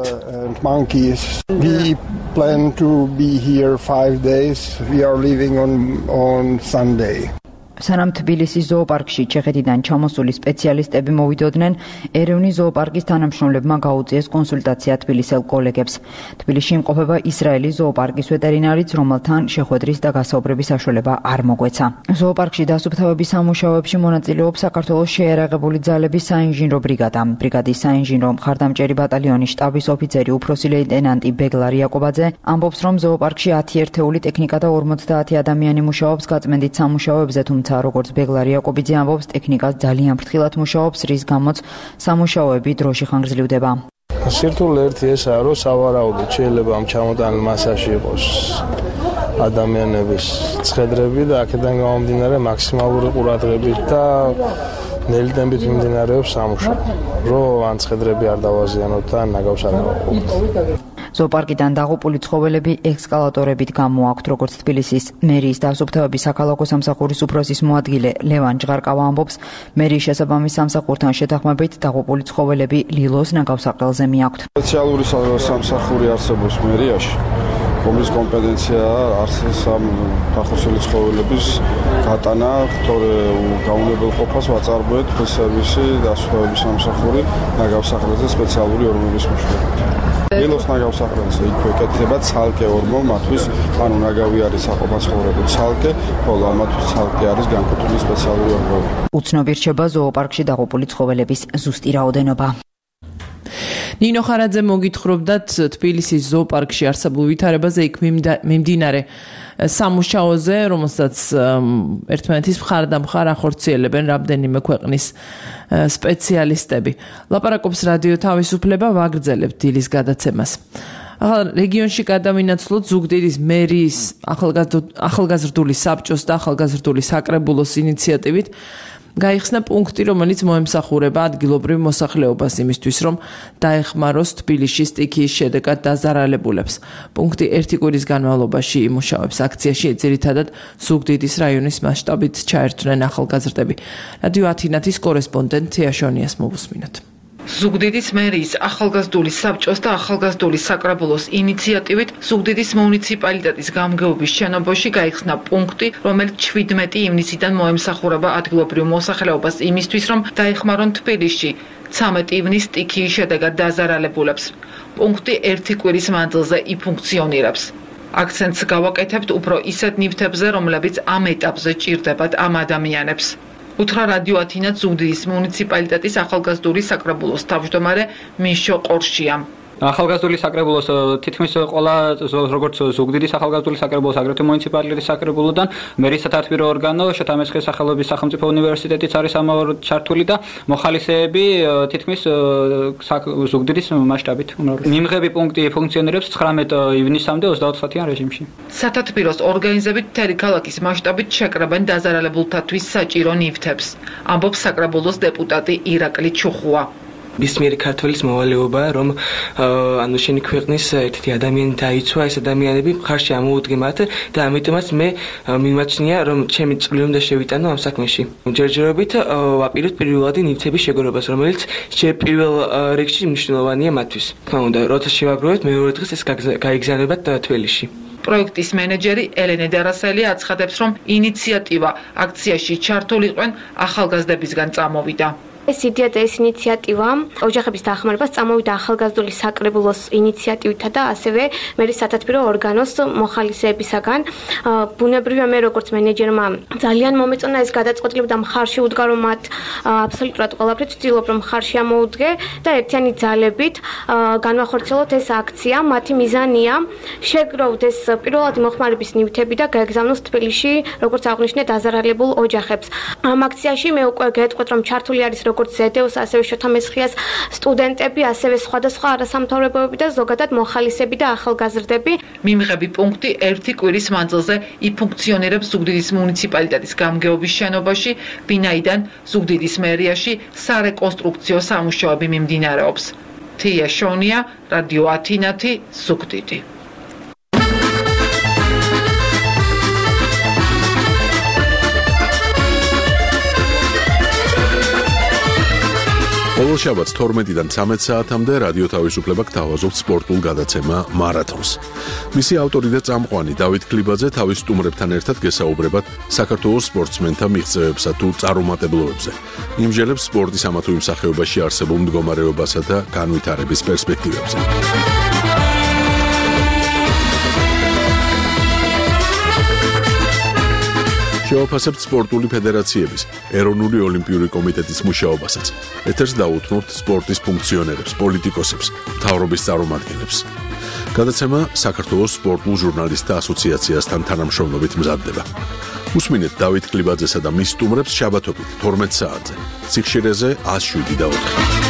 S10: We plan to be here 5 days. We are leaving on Sunday.
S9: სანამ თბილისის ზოოპარკში ჩეხეთიდან ჩამოსული სპეციალისტები მოვიდოდნენ, ერევნის ზოოპარკის თანამშრომლებმა გაუწიეს კონსულტაცია თბილისელ კოლეგებს. თბილისში იმყოფება ისრაელის ზოოპარკის ვეტერინარიც, რომელთან შეხვედრის და გასაუბრების საშუალება არ მოგვეცა. ზოოპარკში დასუფთავების სამუშაოებში მონაწილეობს საქართველოს შეიარაღებული ძალების საინჟინრო ბრიგადა. ბრიგადის საინჟინრო მხარდამჭერი ბატალიონის შტაბის ოფიცერი უფროსი ლეიტენანტი ბეგლარი იაკობაძე ამბობს, რომ ზოოპარკში 10 ერთეული ტექნიკა და 50 ადამიანი მუშაობს გაწმენდით სამუშაოებზე, როგორც ბეგლარი იაკობიძე ამბობს, ტექნიკა ძალიან ფრთხილად მუშაობს, რის გამოც სამუშაოები დროში ხანგრძლივდება.
S12: სირთულე ერთი ესაა, რომ სავარაუდოდ შეიძლება ამ ჩამოტანილ მასაში იყოს ადამიანების ცხედრები და აქედან გამომდინარე მაქსიმალური ყურადღებით და ნელი ტემპით მიმდინარეობს სამუშაო, რომ ან ცხედრები არ დავაზიანოთ და ნაგავს არ გავაყოთ.
S9: ზოოპარკიდან დაღუპული ცხოველები ექსკალატორებით გამოაქვთ, როგორც თბილისის მერიის დასუფთავების საქალაქო სამსახურის უფროსის მოადგილე ლევან ჟღარკავა ამბობს, მერიის შესაბამის სამსახურთან შეთანხმებით დაღუპული ცხოველები ლილოს ნაგავსაყრელზე მიაქვთ.
S13: სპეციალური სამსახური არსებობს მერიაში, რომლის კომპეტენციაა არსის ამ დახოცილი ცხოველების გატანა, გაუნებელყოფას ვაწარმოებთ სერვისი დასუფთავების სამსახური ნაგავსაყრელზე სპეციალური ორმოების მეშვეობით. ლილოს ნაგავსაყრელზე იქვე ეკეთება ცალკე ორმო მათთვის, ანუ ნაგავი არის საყოფაცხოვრებო ცალკე, ხოლო ამათთვის ცალკე არის განკუთვნილი სპეციალური ორმოები.
S9: უცნობი რჩება ზოოპარკში დაღუპული ცხოველების ზუსტი რაოდენობა.
S2: ნინო ხარაძე მოგითხრობდათ თბილისის ზოოპარკში არსებულ ვითარებაზე, იქ მიმდინარე სამუშაოზე, რომელსაც ერთმანეთის მხარ ახორციელებენ რამდენიმე ქვეყნის სპეციალისტები. ლაპარაკობს რადიო თავისუფლება, ვაგრძელებთ დილის გადაცემას. რეგიონში გადავინაცვლოთ ზუგდიდის მერიის ახალგაზრდული საბჭოს და ახალგაზრდული საკრებულოს ინიციატივით გაიხსნა პუნქტი, რომელიც მოემსახურება ადგილობრივ მოსახლეობას იმისთვის, რომ დაეხმაროს თბილისში სტიქიის შედეგად დაზარალებულებს. პუნქტი 1 კვირის განმავლობაში იმუშავებს. აქციაში ძირითადად ზუგდიდის რაიონის მასშტაბით ჩაერთვნენ ახალგაზრდები. რადიო ათინათის კორესპონდენტ თეაშონიას მოვუსმინოთ. ზუგდიდის მერიის ახალგაზრდული საბჭოს და ახალგაზრდული საკრებულოს ინიციატივით ზუგდიდის მუნიციპალიტეტის გამგეობის შენობაში გაიხსნა პუნქტი, რომელიც 17 ივნისიდან მოემსახურება ადგილობრივ მოსახლეობას იმისთვის, რომ დაეხმარონ თბილისში 13 ივნისს სტიქიის შედეგად დაზარალებულებს. პუნქტი 1 კვირის მანძილზე იფუნქციონირებს. აქცენტს გავაკეთებთ უფრო ისეთ ნივთებზე, რომლებიც ამ ეტაპზე ჭირდებათ ამ ადამიანებს. უთხრა რადიო ათინათს ზუგდიდის მუნიციპალიტეტის ახალგაზრდული საკრებულოს თავმჯდომარე მიშო ყორშიამ.
S14: ახალგაზრდული საკრებულოს თითქმის ყველა როგორც ზუგდიდის ახალგაზრდული საკრებულოს აგრეთვე მუნიციპალიტეტის საკრებულოდან მერის სათათბირო ორგანო შოთამესხის სახელობის სახელმწიფო უნივერსიტეტიც არის ამავე ჩართული და მოხალისეები თითქმის ზუგდიდის მასშტაბით. მიმღები პუნქტი ფუნქციონირებს 19 ივნისამდე 24-სათიან რეჟიმში. სათათბიროს ორგანიზებით მთელი ქალაქის მასშტაბით შეკრებენ დაზარალებულთათვის საჭირო ნივთებს, ამბობს საკრებულოს დეპუტატი ირაკლი ჩუხუა.
S15: ბისმიერი ქართველის მოვალეობაა, რომ ანუ შენი ქვეყნის ერთ-ერთი ადამიანი დაიცვა, ეს ადამიანები მხარში ამოუდგე მათ და ამიტომაც მე მიმაჩნია, რომ ჩემი წვლილი უნდა შევიტანო ამ საქმეში. ჯერჯერობით ვაპირებთ პირველადი ნივთების შეგროვებას, რომელიც პირველ რიგში მნიშვნელოვანია მათთვის. თქმა უნდა, როცა შევაგროვებთ, მეორე დღეს ეს გაიგზავნებათ თბილისში. პროექტის მენეჯერი ელენე დარასელი აცხადებს, რომ ინიციატივა აქციაში ჩართულიყვენ ახალგაზრდებისგან წამოვიდა.
S16: ეს იდეა და ეს ინიციატივა ოჯახების დახმარებას წამოვიდა ახალგაზრდული საკრებულოს ინიციატივითა და ასევე მერის სათათბირო ორგანოს მოხალისეებისაგან. ბუნებრივია მე როგორც მენეჯერმა ძალიან მომეწონა ეს გადაწყვეტილება და მხარში უდგა რომ მათ აბსოლუტურად ყველაფრით ვცდილობ რომ მხარში ამოუდგე და ერთიანი ძალებით განვახორციელოთ ეს აქცია. მათი მიზანია შეგროვოთ ეს პირველადი მოხმარების ნივთები და გაეგზავნოს თბილისში როგორც აღნიშნე დაზარალებულ ოჯახებს. ამ აქციაში მე უკვე გეტყვით რომ ჩართული არის როგორც ზედეოს, ასევე შოთა მესხიას სტუდენტები, ასევე სხვადასხვა არასამთავრობოები და ზოგადად მოხალისეები და ახალგაზრდები.
S17: მიმღები პუნქტი ერთი კვირის მანძილზე იფუნქციონირებს ზუგდიდის მუნიციპალიტეტის გამგეობის შენობაში, ვინაიდან ზუგდიდის მერიაში სარეკონსტრუქციო სამუშაოები მიმდინარეობს. თია შონია, რადიო ათინათი, ზუგდიდი.
S1: ყოველ შაბათს 12-დან 13 საათამდე რადიო თავისუფლება გთავაზობთ სპორტულ გადაცემა მარათონს. მისი ავტორი და წამყვანი დავით ქლიბაძე თავის სტუმრებთან ერთად გესაუბრებათ საქართველოს სპორტსმენთა მიღწევებსა თუ წარუმატებლობებზე. იმჟელებს სპორტის ამა თუ იმ სახეობაში არსებულ მდგომარეობასა და განვითარების პერსპექტივებზე. შევაფასებთ სპორტული ფედერაციების, ეროვნული ოლიმპიური კომიტეტის მუშაობასაც. ეთერს დაუთმობთ სპორტის ფუნქციონერებს, პოლიტიკოსებს, მთავრობის წარმომადგენლებს. გადაცემა საქართველოს სპორტულ ჟურნალისტთა ასოციაციასთან თანამშრომლობით მზადდება. უსმინეთ დავით ქლიბაძესა და მის სტუმრებს შაბათობით 12 საათზე. ციხშირეზე 107.4.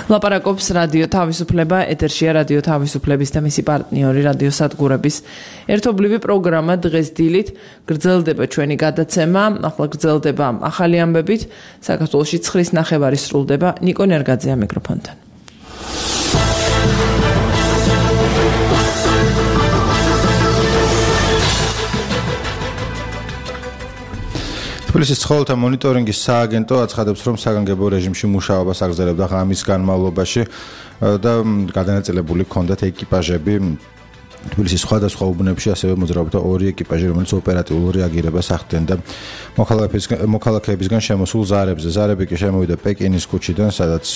S2: ლაპარაკობს რადიო თავისუფლება, ეთერშია რადიო თავისუფლების და მისი პარტნიორი რადიო სადგურების ერთობლივი პროგრამა დღეს დილით. გრძელდება ჩვენი გადაცემა, ახლა გრძელდება ახალი ამბებით. საქართველოში 9:30 სრულდება. ნიკო ნერგაძეა მიკროფონთან.
S3: თბილისის ცხოველთა მონიტორინგის სააგენტო აცხადებს, რომ საგანგებო რეჟიმში მუშაობას აგრძელებდა ღამის განმავლობაში და გადანაწილებული ჰქონდათ ეკიპაჟები. თბილისის სხვადასხვა უბნებში ასევე მოძრაობდა 2 ეკიპაჟი, რომელიც ოპერატიულ რეაგირებას ახდენდა და მოქალაქეებისგან შემოსულ ზარებზე. ზარები კი შემოვიდა პეკინის ქუჩიდან, სადაც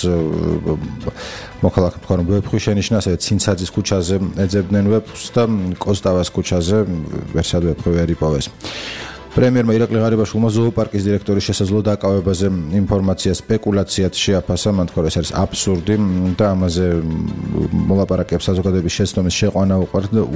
S3: მოქალაქეებთან ვეფხვის შენიშვნა, ასევე ცინცაძის ქუჩაზე ეძებდნენ ვეფხვს და კოსტავას ქუჩაზე ვერსად ვეფხვი ვერ იპოვეს. პრემიერმა ირაკლი ღარიბაშვილმა ზოოპარკის დირექტორის შესაძლო დაკავებაზე ინფორმაცია სპეკულაციად შეაფასა, მან თქვა, ეს არის აბსურდი და ამაზე მოლაპარაკეებს საზოგადოების შეცდომის შეყვანა უყვართ და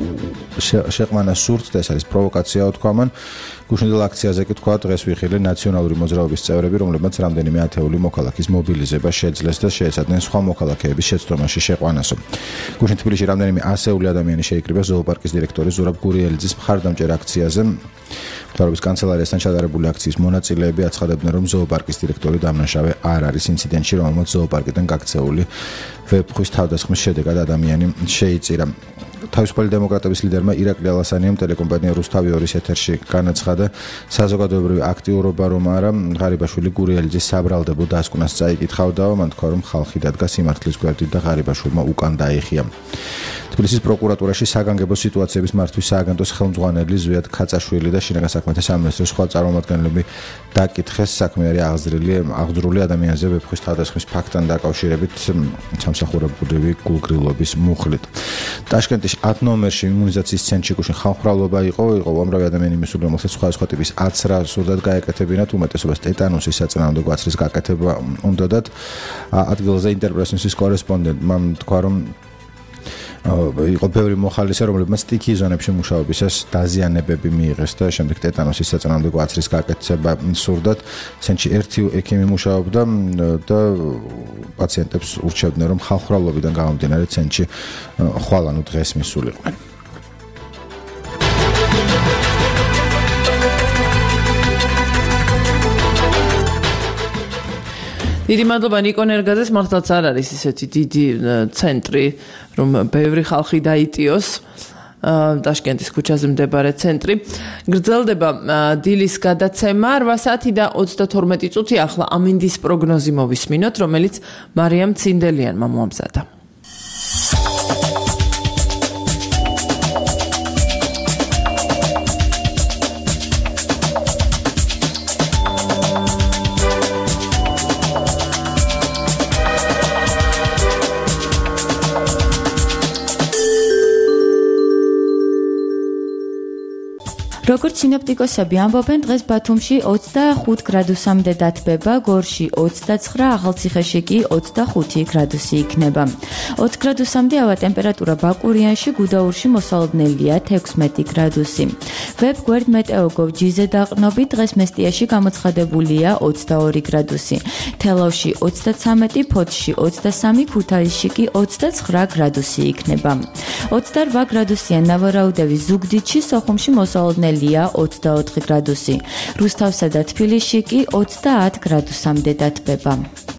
S3: შეყვანა სურთ და ეს არის პროვოკაციაო თქვა მან. გუშინდელ აქციაზე კი თქვა, დღეს ვიხილე ნაციონალური მოძრაობის წევრები, რომლებმაც რამდენიმე ათეული მოქალაქის მობილიზება შეძლეს და შეეცადნენ სხვა მოქალაქეების შეცდომაში შეყვანასო. გუშინ თბილისში რამდენიმე ასეული ადამიანი შეიკრიბა ზოოპარკის დირექტორის ზურაბ გურიელიძის მხარდამჭერ აქციაზე. მთავრობის კანცელარიასთან ჩატარებული აქციის მონაწილეები აცხადებდნენ, რომ ზოოპარკის დირექტორი დამნაშავე არ არის ინციდენტში, რომელმაც ზოოპარკიდან გაქცეული ვეფხვის თავდასხმის შედეგად ადამიანი შეიწირა. თავისუფალი დემოკრატების ლიდერმა ირაკლი ალასანიამ ტელეკომპანია რუსთავი 2-ის ეთერში განაცხადა, საზოგადოებრივი აქტიურობა რომ არა, ღარიბაშვილი გურიელიძის საბრალდებო დასკვნას წაიკითხავდაო, მან თქვა, რომ ხალხი დადგა სიმართლის გვერდით და ღარიბაშვილმა უკან დაიხია. თბილისის პროკურატურაში საგანგებო სიტუაციების მართვის სააგენტოს ხელმძღვანელი ზვიად ქაცაშვილი და შინაგან საქმეთა სამინისტროს სხვა წარმომადგენლები დაკითხეს საქმეარი აღძრული ადამიანზე ვეფხვის თავდასხმის ფაქტთან დაკავშირებით სამსახურებრივი გულგრილობის მუხლით. ტაშკენტის 10 ნომერში იმუნიზაციის ცენტრში გუშინ ხალხმრავლობა იყო უამრავი ადამიანი მისული, რომელსაც სხვადასხვა ტიპის აცრა სურდათ გაეკეთებინათ, უმეტესობას ტეტანუსის საწინააღმდეგო აცრის გაკეთება უნდათ. ადგილზე ინტერპრესის კორესპონდენტმა თქვა, რომ იყო ბევრი მოხალისე, რომლებმაც სტიქიის ზონებში მუშაობისას დაზიანებები მიიღეს და შემდეგ ტეტანოსის საწინააღმდეგო აცრის გაკეთება სურდათ. ცენტრში ერთი ექიმი მუშაობდა და პაციენტებს ურჩევდნენ, რომ ხალხმრავლობიდან გამომდინარე ცენტრში ხვალანუ დღეს მისულიყვნენ.
S2: დიდი მადლობა ნიკო ნერგაძეს, მართლაც არ არის ისეთი დიდი ცენტრი, რომ ბევრი ხალხი დაიტიოს. ტაშკენტის ქუჩაზე მდებარე ცენტრი. გრძელდება დილის გადაცემა 8 საათი და 32 წუთი. ახლა ამინდის პროგნოზი მოვისმინოთ, რომელიც მარიამ ცინდელიანმა მოამზადა.
S18: როგორც სინოპტიკოსები ამბობენ, დღეს ბათუმში 25 გრადუსამდე დათბება, გორში 29, ახალციხეში კი 25 გრადუსი იქნება. 20 გრადუსამდე ავა ტემპერატურა ბაკურიანში, გუდაურში მოსალოდნელია 16 გრადუსი. ვებგვერდ მეტეოგოვ ჯიზე დაყრდნობით დღეს მესტიაში გამოცხადებულია 22 გრადუსი. თელავში 33, ფოთში 23, ქუთაისში კი 29 გრადუსი იქნება. 28 გრადუსიან ნავარაუდევის ზუგდიდში, სოხუმში მოსალოდნელია 24 გრადუსი. რუსთავსა და თბილისში კი 30 გრადუსამდე დათბება.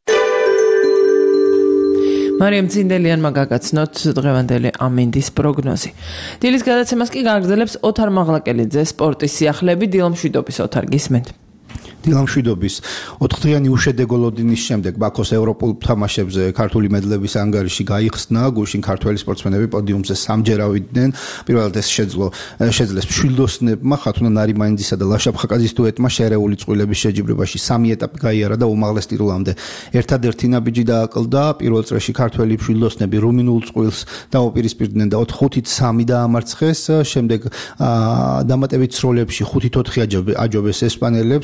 S2: მარიამ ცინდელიანმა გაგაცნოთ დღევანდელი ამინდის პროგნოზი. დილის გადაცემას კი გააგრძელებს ოთარ მაღლაკელიძე, სპორტის სიახლეები, დილამშვიდობის ოთარ გისმენთ.
S19: დილამშვიდობის 4დღიანი უშედეგო ლოდინის შემდეგ ბაქოს ევროპულ თამაშებზე ქართული მედლების ანგარიში გაიხსნა. გუშინ ქართველი სპორტსმენები პოდიუმზე სამჯერ ავიდნენ. პირველად ეს შეძლეს მშვილდოსნებმა ხათუნა ნარიმანიძისა და ლაშა ფხაკაძის დუეტმა შერეული წყვილების შეჯიბრებაში 3 ეტაპი გაიარა და უმაღლეს ტიტულამდე ერთადერთი ნაბიჯი დააკლდა. პირველ წრეში ქართველი მშვილდოსნები რუმინულ წყვილს დაუპირისპირდნენ და 5-3 დაამარცხეს. შემდეგ დამატებით სროლებში 5-4 აჯობეს ესპანელებს. ნახევარფინალში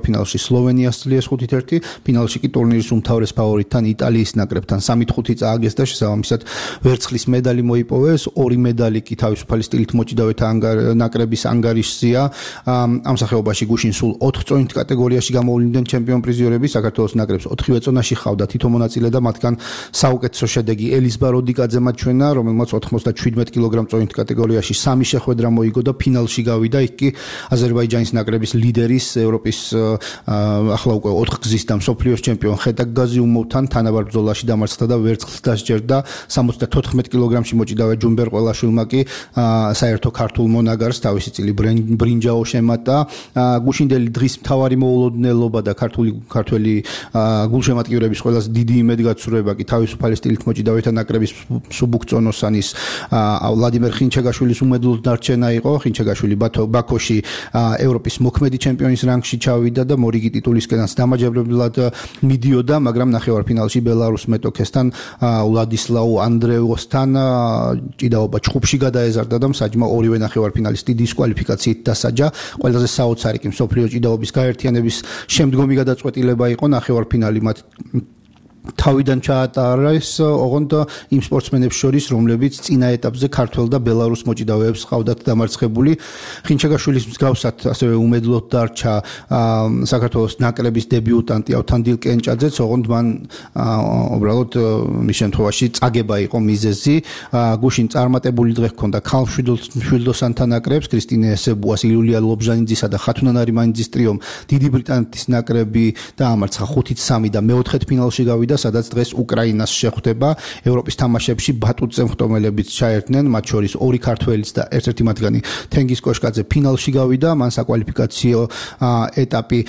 S19: ფინალში სლოვენიას ძლიერს 5-1, ფინალში კი ტურნირის უმთავრეს ფავორიტთან იტალიის ნაკრებთან 3-5 წააგეს და შესაბამისად ვერცხლის медаლი მოიპოვეს, 2 медаლი კი თავისუფალი სტილით მოჭიდავეთა ნაკრების ანგარიშზეა. ამ სახეობაში გუშინ სულ 4 წონით კატეგორიაში გამოვლინდნენ ჩემპიონ პრიზიორები, საქართველოს ნაკრებს 4-ვე წონაში ხავდა თითო მონაწილე და მათგან საუკეთესო შედეგი ელიზბარ ოდიკაძემ აჩვენა, რომელმაც 97 კილოგრამ წონით კატეგორიაში 3 შეხვედრა მოიგო და ფინალში გავიდა. იქ კი აზერბაიჯანის ნაკრების ლიდერის ევროპის ახლა უკვე 4 გზის და მსოფლიოს ჩემპიონ ხეტაკ გაზიუმოვთან თანაბარ ბრძოლაში დამარცხდა და ვერცხლს დასჯერდა. 74 კილოგრამში მოჭიდავე ჯუმბერ ყველაშვილმა კი საერთო ქართულ მონაგარს თავისი წილი ბრინჯაო შემატა. გუშინდელი დღის მთავარი მოულოდნელობა და ქართველი გულშემატკივრების ყველაზე დიდი იმედგაცრუება კი თავისუფალი სტილით მოჭიდავეთა ნაკრების სუბუქწონოსანის ვლადიმერ ხინჩეგაშვილის უმედლოდ დარჩენა იყო. ხინჩეგაშვილი ბაქოში ევროპის მოქმედი ჩემპიონის რანგში ჩავიდა და მორიგი ტიტულისკენაც დამაჯერებლად მიდიოდა, მაგრამ ნახევარფინალში ბელარუს მეტოქესთან ვლადისლაუ ანდრეევოსთან ჭიდაობა ჩხუბში გადაეზარდა და მსაჯმა ორივე ნახევარფინალისტი დისკვალიფიკაციით დასაჯა. ყველაზე საოცარი კი მსოფლიო ჭიდაობის გაერთიანების შემდგომი გადაწყვეტილება იყო. ნახევარფინალი მათ თავიდან ჩაატარეს ოღონდ იმ სპორტსმენებს შორის, რომლებიც წინა ეტაპზე ქართველ და ბელარუს მოჭიდავეებს ყავდათ დამარცხებული. ხინჩეგაშვილის მსგავსად ასევე უმედლოდ დარჩა საქართველოს ნაკრების დებიუტანტი ავთანდილ კენჭაძეც, ოღონდ მან უბრალოდ მის შემთხვევაში წაგება იყო მიზეზი. გუშინ წარმატებული დღე ჰქონდა ქალმშვიდობასთან ნაკრებს, კრისტინე ესებუას, იულია ლობჟანიძისა და ხათუნა ნარიმანიძის ტრიომ დიდი ბრიტანეთის ნაკრები დაამარცხა 5-3 და მეოთხედ ფინალში გავიდა, სადაც დღეს უკრაინას შეხვდება. ევროპის თამაშებში ბატუტზე მხტომელებიც ჩაერთნენ, მათ შორის 2 ქართველიც და ერთ-ერთი მათგანი თენგიზ კოშკაძე ფინალში გავიდა. მან საკვალიფიკაციო ეტაპი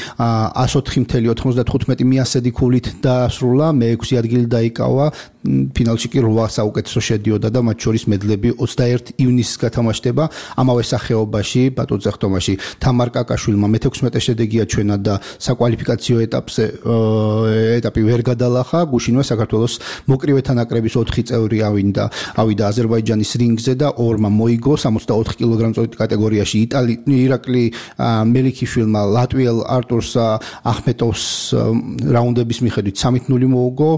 S19: 104.95 მიასედი ქულით დაასრულა, მე-6 ადგილი დაიკავა. ფინალში კი 8 საუკეთესო შედიოდა და მათ შორის მედლები 21 ივნისს გათამაშდება. ამავე სახეობაში ბატუტზე ხტომაში თამარ კაკაშვილმა მე-16 შედეგი აჩვენა და საკვალიფიკაციო ეტაპი ვერ გადალახა. გუშინვე საქართველოს მოკრივეთა ნაკრების 4 წევრი ავიდა აზერბაიჯანის რინგზე და 2-მა მოიგო 64 კილოგრამ წონით კატეგორიაში ირაკლი მელიქიშვილმა ლატვიელ არტურს ახმეტოვს რაუნდების მიხედვით 3-0 მოუგო.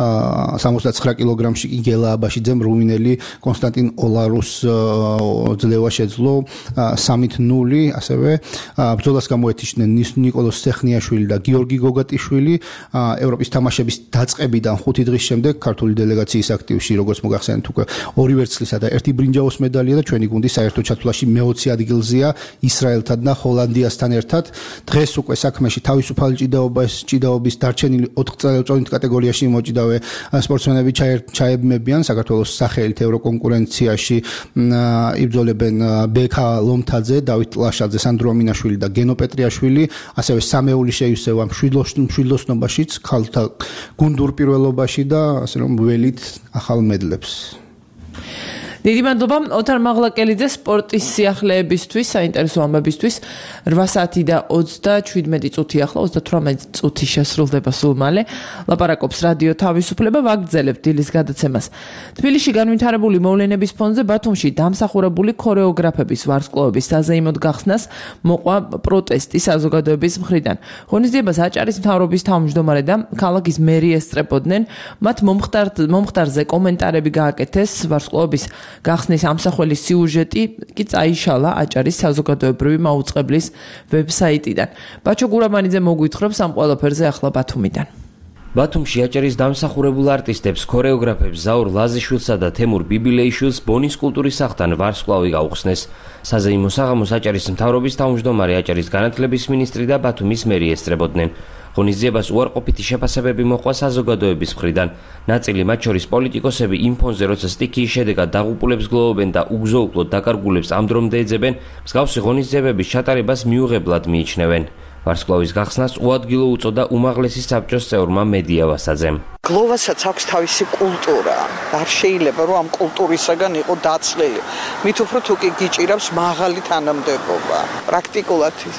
S19: 79 კილოგრამში კი გელა აბაშიძემ რუმინელი კონსტანტინ ოლარუს ძლევა შეძლო 3-0. ასევე ბრძოლას გამოეთიშნენ ნიკოლოზ სეხნიაშვილი და გიორგი გოგატიშვილი. ევროპის თამაშების დაწყებიდან 5 დღის შემდეგ ქართული დელეგაციის აქტივში, როგორც მოგახსენეთ, უკვე 2 ვერცხლისა და 1 ბრინჯაოს მედალია და ჩვენი გუნდი საერთო ჩათვლაში მე-20 ადგილზეა ისრაელთან და ჰოლანდიასთან ერთად. დღეს უკვე საქმეში თავისუფალი ჭიდაობის დარჩენილი 4 წონით კატეგორიაში მოჭიდავე სპორტსმენები ჩაებმებიან. საქართველოს სახელით ევროკონკურენციაში იბრძოლებენ ბექა ლომთაძე, დავით ტლაშაძე, სანდრო ამინაშვილი და გენო პეტრიაშვილი. ასევე სამეული შეივსება მშვილდოსნობაშიც ქალთა გუნდურ პირველობაში და ასე რომ ველით ახალ მედლებს.
S2: დიდი მადლობა ოთარ მაღლაკელიძე სპორტის სიახლეებისთვის, საინტერესო ამბებისთვის. 8 საათი და 27 წუთი ახლა 38 წუთი შესრულდება სულ მალე. ლაპარაკობს რადიო თავისუფლება, ვაგრძელებთ დილის გადაცემას. თბილისში განვითარებული მოვლენების ფონზე ბათუმში დამსახურებული ქორეოგრაფების ვარსკვლავების საზეიმოდ გახსნას მოყვა პროტესტი საზოგადოების მხრიდან. ღონისძიებას აჭარის მთავრობის თავმჯდომარე და ქალაქის მერი ესწრებოდნენ. მათ მომხდარზე კომენტარები გააკეთეს. ვარსკვლავების გახსნის ამსახველის სიუჟეტი კი წაიშალა აჭარის საზოგადოებრივი მაუწყებლის ვებსაიტიდან. ბაჩო გურამანიძე მოგვითხრობს ამ ყველაფერზე ახლა ბათუმიდან.
S20: ბათუმში აჭარის დამსახურებულ არტისტებს, ქორეოგრაფებს ზაურ ლაზიშვილსა და თემურ ბიბილეიშვილს ბონის კულტურის სახლთან ვარსკვლავი გაუხსნეს. საზეიმო საღამოს აჭარის მთავრობის თავმჯდომარე, აჭარის განათლების მინისტრი და ბათუმის მერი ესწრებოდნენ. ღონისძიებას უარყოფითი შეფასებები მოჰყვა საზოგადოების მხრიდან. ნაწილი მათ შორის პოლიტიკოსები იმ ფონზე, როცა სტიქიის შედეგად დაღუპულებს გლოვობენ და უგზო-უკლოდ დაკარგულებს ამ დრომდე ეძებენ, მსგავსი ღონისძიებების ჩატარებას მიუღებლად მიიჩნევენ. ვარსკვლავის გახსნას უადგილო უწოდა უმაღლესი საბჭოს წევრმა მედია ვასაძემ.
S21: გლოვასაც აქვს თავისი კულტურა. არ შეიძლება რომ ამ კულტურისაგან იყო დაცლილი. მით უფრო თუ კი გიჭირავს მაღალი თანამდებობა. პრაქტიკულად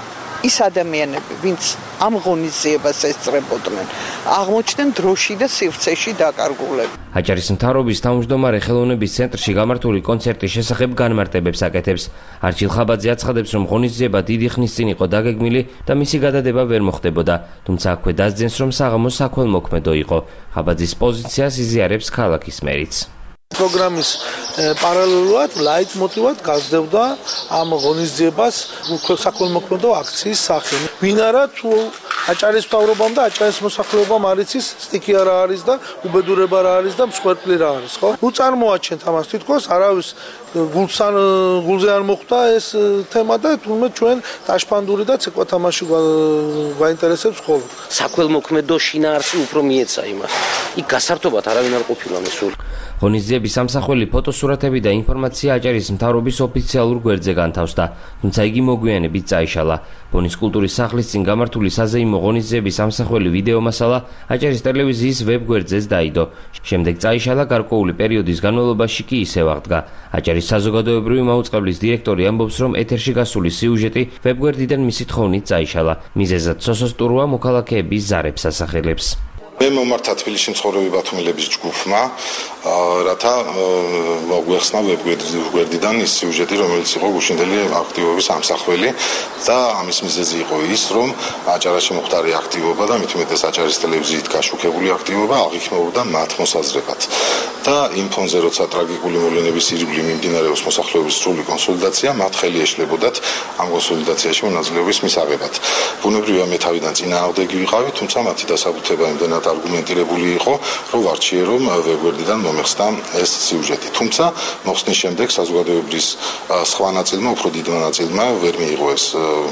S21: ის ადამიანები, ვინც ამ ღონისძიებას ესწრებოდნენ, აღმოჩნდნენ დროში და სივრცეში დაკარგულები.
S20: აჭარის მთავრობის თავმჯდომარე ხელოვნების ცენტრში გამართული კონცერტის შესახებ განმარტებებს აკეთებს. არჩილ ხაბაძე აცხადებს, რომ ღონისძიება დიდი ხნის წინ იყო დაგეგმილი და მისი გადადება ვერ მოხდებოდა, თუმცა აქვე დასძენს, რომ საღამო საქველმოქმედო იყო. ხაბაძის პოზიციას იზიარებს ქალაქის მერიც.
S6: პროგრამის პარალელურად ლაიტმოტივად გაზრდებდა ამ ღონისძიებას საქველმოქმედო აქციის სახე. ვინ არა თუ აჭარის მთავრობამ და აჭარის მოსახლეობამ არ იცის, სტიკი არა არის და უბედურება რა არის და მსხვერპლი რა არის, ხო? ნუ წარმოაჩენთ ამას თითქოს არავის გულზე არ მოხვდა ეს თემა და თუმცა ჩვენ ტაშფანდური და ცეკვა თამაში გვაინტერესებს ხოლმე.
S22: საქველმოქმედო შინაარსი უფრო მიეცა იმას. იქ გასართობად არავინ არ ყოფილა მისული.
S20: ღონისძიების სამსახველი ფოტოსურათები და ინფორმაცია აჭარის მთავრობის ოფიციალურ გვერდზე განთავსდა, თუმცა იგი მოგვიანებით წაიშალა. ბონის კულტურის სახლის წინ გამართული საზეიმო ღონისძიების სამსახველი ვიდეო მასალა აჭარის ტელევიზიის ვებ-გვერდზეც დაიდო. შემდეგ წაიშალა, გარკვეული პერიოდის განმავლობაში კი ისევ აღდგა. აჭარის საზოგადოებრივი მაუწყებლის დირექტორი ამბობს, რომ ეთერში გასული სიუჟეტი ვებ-გვერდიდან მისი თხოვნით წაიშალა. მიზეზად სოსოს ტურვა მოქალაქეების ზარებს ასახელებს.
S23: მე მომართა თბილისში მცხოვრები ბათუმელების ჯგუფმა, რათა მოგვეხსნა ვებ-გვერდიდან ის სიუჟეტი, რომელიც იყო გუშინდელი აქტივობის ამსახველი და ამის მიზეზი იყო ის, რომ აჭარაში მოხდა აქტივობა და მით უმეტეს აჭარის ტელევიზიით გაშუქებული აქტივობა აღიქმებოდა მათ მოსაზრებად. და იმ ფონზე, როცა ტრაგიკული მოვლენების ირგვლივ მიმდინარეობს მოსახლეობის სრული კონსოლიდაცია, მათ ხელი ეშლებოდათ ამ კონსოლიდაციაში მონაწილეობის მისაღებად. ბუნებრივია მე თავიდან წინააღმდეგი ვიყავი, თუმცა მათი დასაბუთება იმდენად არგუმენტირებული იყო, რომ ვარჩიე, რომ ვებ-გვერდიდან მომეხსნა ეს სიუჟეტი. თუმცა მოხსნის შემდეგ საზოგადოებრივ სხვა ნაწილმა, უფრო დიდმა ნაწილმა ვერ მიიღო ეს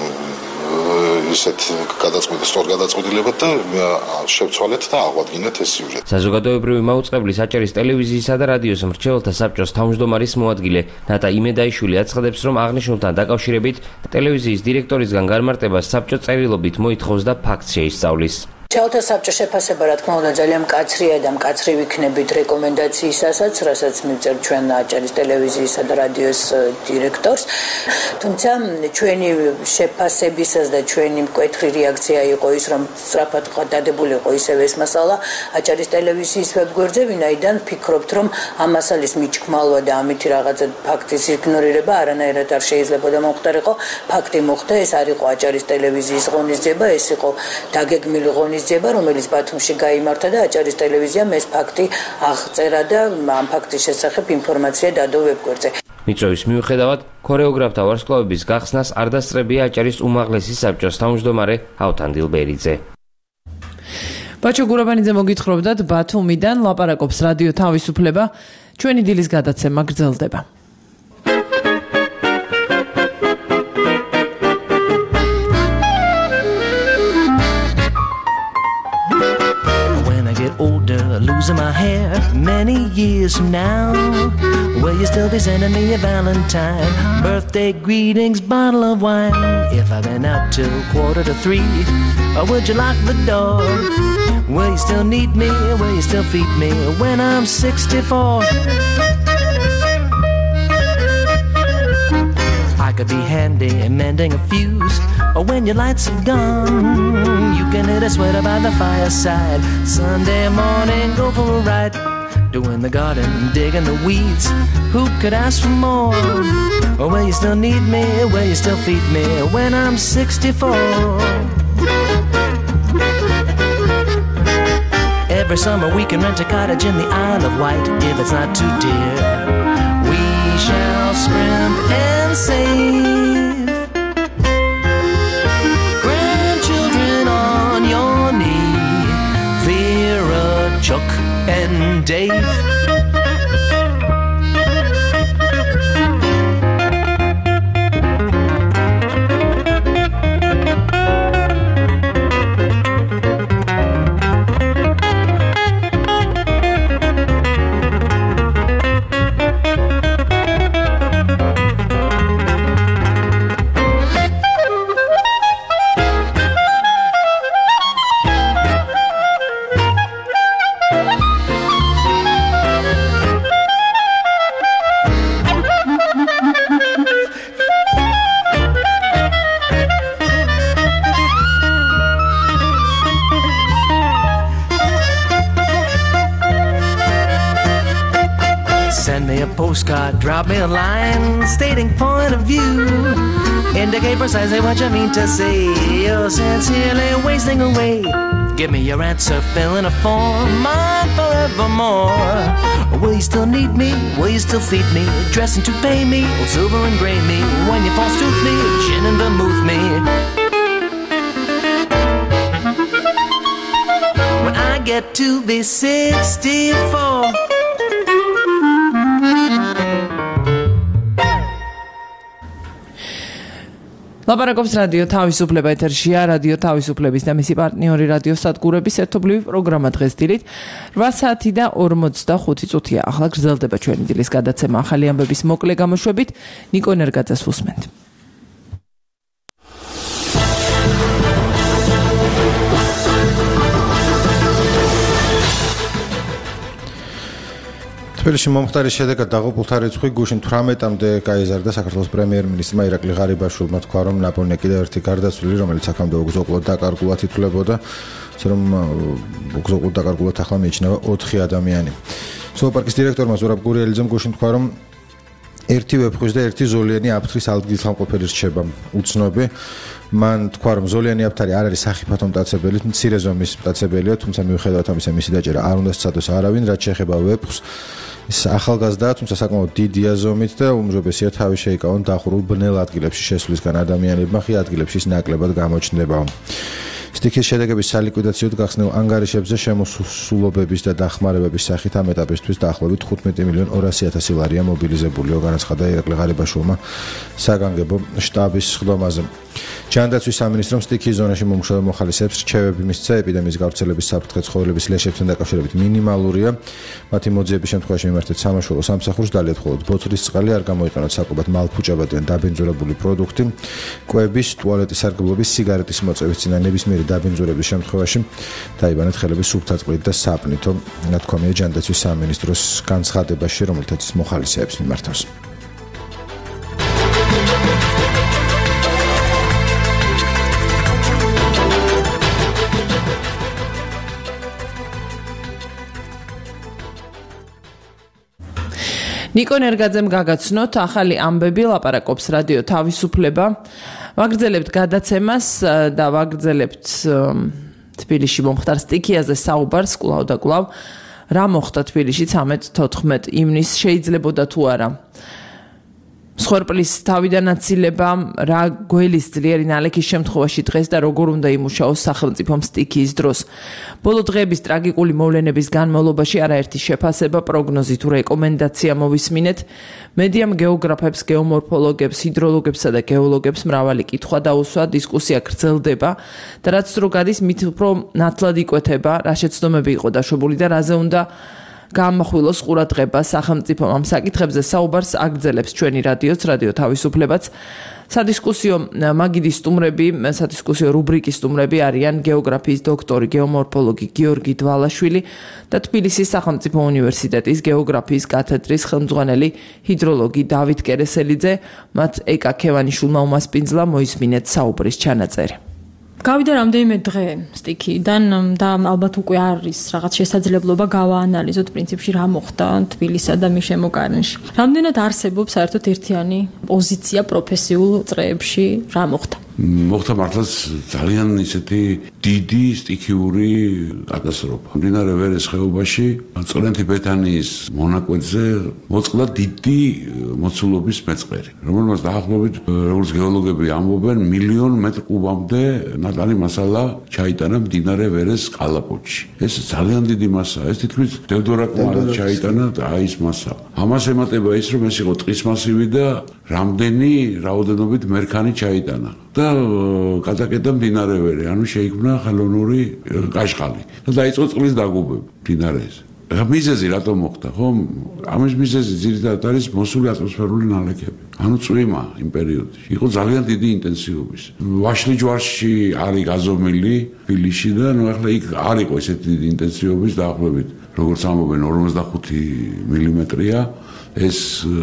S23: ისეთ სწორ გადაწყვეტილებად და შევცვალეთ და აღვადგინეთ ეს სიუჟეტი.
S20: საზოგადოებრივი მაუწყებლის აჭარის ტელევიზიისა და რადიოს მრჩეველთა საბჭოს თავმჯდომარის მოადგილე ნატა იმედაიშვილი აცხადებს, რომ აღნიშნულთან დაკავშირებით ტელევიზიის დირექტორისგან განმარტებას საბჭო წერილობით მოითხოვს და ფაქტს შეისწავლის.
S24: მრჩეველთა საბჭოს შეფასება, რა თქმა უნდა, ძალიან მკაცრია და მკაცრი ვიქნებით რეკომენდაციისასაც, რასაც მივწერთ ჩვენ აჭარის ტელევიზიისა და რადიოს დირექტორს. თუმცა ჩვენი შეფასებისას და ჩვენი მკვეთრი რეაქცია იყო ის, რომ სწრაფად დადებული იყო ისევ ეს მასალა აჭარის ტელევიზიის ვებ-გვერდზე, ვინაიდან ვფიქრობთ, რომ ამ მასალის მიჩქმალვა და ამითი რაღაცა ფაქტის იგნორირება არანაირად არ შეიძლება და მომხდარიყო. ფაქტი მოხდა, ეს არ იყო აჭარის ტელევიზიის ღონისძიება, ეს იყო დაგეგმილი ღონისძიება, რომელიც ბათუმში გაიმართა და აჭარის ტელევიზიამ ეს ფაქტი აღწერა და ამ ფაქტის შესახებ ინფორმაცია დადო ვებ-გვერდზე.
S20: მიწვევის მიუხედავად, ქორეოგრაფთა ვარსკვლავების გახსნას არ დასწრებია აჭარის უმაღლესი საბჭოს თავმჯდომარე ავთან დილბერიძე.
S2: ბაჩო გურაბანიძე მოგითხრობდათ ბათუმიდან ლაპარაკობს რადიო თავისუფლება. ჩვენი დილის გადაცემა გრძელდება.
S25: Losing my hair many years from now. Will you still be sending me a Valentine? Birthday greetings, bottle of wine. If I've been out till 2:45, or would you lock the door? Will you still need me? Will you still feed me when I'm 64? I could be handy mending a fuse, or when your lights are gone, you can hit a sweater by the fireside. Sunday morning, go for a ride, doing the garden, digging the weeds. Who could ask for more? Or will you still need me? Will you still feed me when I'm 64? Every summer we can rent a cottage in the Isle of Wight if it's not too dear. We shall scrimp and save. Grandchildren on your knee, Vera, Chuck and Dave. postcard, drop me a line stating point of view. Indicate precisely what you mean to say. You're sincerely wasting away. Give me your answer, fill in a form, mine forevermore. Will you still need me? Will you still feed me? Dressing to pay me, old silver and gray me. When you false tooth me, gin and vermouth me. When I get to be 64.
S2: ლაპარაკობს რადიო თავისუფლება ეთერშია რადიო თავისუფლების და მისი პარტნიორი რადიო სადგურების ერთობლივი პროგრამა დღეს დილით 8 საათი და 45 წუთია. ახლა გრძელდება ჩვენი დილის გადაცემა ახალი ამბების მოკლე გამოშვებით. ნიკო ნერგაძეს უსმენთ.
S3: თბილისში მომხდარის შედეგად დაღუპულთა რიცხვი გუშინ 18-მდე გაიზარდა. საქართველოს პრემიერ-მინისტრმა ირაკლი ღარიბაშვილმა თქვა, რომ ნაპოვნია კიდევ ერთი გარდაცვლილი, რომელიც აქამდე უგზო-უყვლოდ დაკარგულად ითვლებოდა, ისე რომ უგზო-უყვლოდ დაკარგულად ახლა მიიჩნევა 4 ადამიანი. ზოოპარკის დირექტორმა ზურაბ გურიელიძემ გუშინ თქვა, რომ ერთი ვეფხვის და ერთი ზოლიანი აფთრის ადგილსამყოფელი რჩება უცნობი. მან თქვა, რომ ზოლიანი აფთარი არ არის სახიფათო მტაცებელი, მცირე ზომის მტაცებელია, თუმცა მიუხედავად ამისა მისი დაჭერა არ უნდა სცადოს არავინ, რაც შეეხება ვეფხს. ის ახალგაზრდაა, თუმცა საკმაოდ დიდია ზომით და უმჯობესია თავი შეიკავონ დახურულ ბნელ ადგილებში შესვლისგან ადამიანებმა, ხი ადგილებში ის ნაკლებად გამოჩნდებაო. სტიქის შედეგების სალიკვიდაციოდ გახსნილ ანგარიშებზე შემოსულობების და დახმარებების სახით ამ ეტაპისთვის დაახლოებით 15,200,000 ლარია მობილიზებულიო, განაცხადა ირაკლი ღარიბაშვილმა საგანგებო შტაბის სხდომაზე. ჯანდაცვის სამინისტრომ სტიქის ზონაში მომუშავე მოხალისეებს რჩევები მისცა ეპიდემიის გავრცელების საფრთხე ცხოველების ლეშებთან დაკავშირებით მინიმალურია. მათი მოძიების შემთხვევაში მიმართეთ სამაშველო სამსახურს, დალიათ მხოლოდ ბოთლის წყალი, არ გამოიყენოთ საკვებად მალფუჭებადი ან დაბინძურებული პროდუქტი, კვების, ტუალეტის სარგებლობის, სიგარეტის მოწევის წინა ნებისმიერი დაბინძურების შემთხვევაში დაიბანეთ ხელები სუფთა წყლით და საპნითო, ნათქვამია ჯანდაცვის სამინისტროს განცხადებაში, რომელთაც მოხალისეებს მიმართავს.
S2: ნიკო ნერგაძემ გაგაცნოთ ახალი ამბები, ლაპარაკობს რადიო თავისუფლება. ვაგრძელებთ გადაცემას და ვაგრძელებთ თბილისში მომხდარ სტიქიაზე საუბარს კვლავ და კვლავ. რა მოხდა თბილისში 13-14 ივნისს, შეიძლებოდა თუ არა მსხვერპლის თავიდან აცილება, რა გველის ძლიერი ნალექის შემთხვევაში დღეს და როგორ უნდა იმუშაოს სახელმწიფომ სტიქიის დროს. ბოლო დღეების ტრაგიკული მოვლენების განმავლობაში არაერთი შეფასება, პროგნოზი თუ რეკომენდაცია მოვისმინეთ. მედიამ გეოგრაფებს, გეომორფოლოგებს, ჰიდროლოგებსა და გეოლოგებს მრავალი კითხვა დაუსვა, დისკუსია გრძელდება და რაც დრო გადის, მით უფრო ნათლად იკვეთება, რა შეცდომები იყო დაშვებული და რაზე უნდა გამახვილოს ყურადღება სახელმწიფომ. ამ საკითხებზე საუბარს აგრძელებს ჩვენი რადიოც, რადიო თავისუფლებაც. სადისკუსიო მაგიდის სტუმრები, სადისკუსიო რუბრიკის სტუმრები არიან გეოგრაფიის დოქტორი, გეომორფოლოგი გიორგი დვალაშვილი და თბილისის სახელმწიფო უნივერსიტეტის გეოგრაფიის კათედრის ხელმძღვანელი ჰიდროლოგი დავით კერესელიძე. მათ ეკა ქევანიშვილმა უმასპინძლა, მოისმინეთ საუბრის ჩანაწერი.
S4: გავიდა რამდენიმე დღე სტიქიდან და ალბათ უკვე არის რაღაც შესაძლებლობა გავაანალიზოთ პრინციპში რა მოხდა თბილისსა და მის შემოგარენში. რამდენად არსებობს საერთოდ ერთიანი პოზიცია პროფესიულ წრეებში რა მოხდა?
S5: მოხდა მართლაც ძალიან ისეთი დიდი სტიქიური კატასტროფა. მდინარე ვერეს ხეობაში წლენთი ბეთანიის მონაკვეთზე მოწყდა დიდი მოცულობის მეწყერი, რომელმაც დაახლოებით როგორც გეოლოგები ამბობენ 1,000,000 მეტრ კუბამდე ნატალი მასალა ჩაიტანა მდინარე ვერეს კალაპოტში. ეს ძალიან დიდი მასაა, ეს თითქმის დევდორაკმად ჩაიტანა აი ეს მასალა. ამას ემატება ის, რომ ეს იყო ტყის მასივი და რამდენი რაოდენობით მერქანი ჩაიტანა. და გადაკეტა მდინარე ვერე, ანუ შეიქმნა ხელოვნური კაშხალი და დაიწყო წყლის დაგუბება მდინარეზე. მიზეზი რატომ მოხდა, ხო? ამის მიზეზი ძირითადად არის მოსული ატმოსფერული ნალექები. ანუ წვიმა იმ პერიოდში იყო ძალიან დიდი ინტენსივობის. ვაშლი ჯვარში არის გაზომილი თბილისში და ნუ ახლა იქ არ იყო ესეთი დიდი ინტენსივობის დაახლოებით, როგორც ამბობენ 45 მილიმეტრია. ეს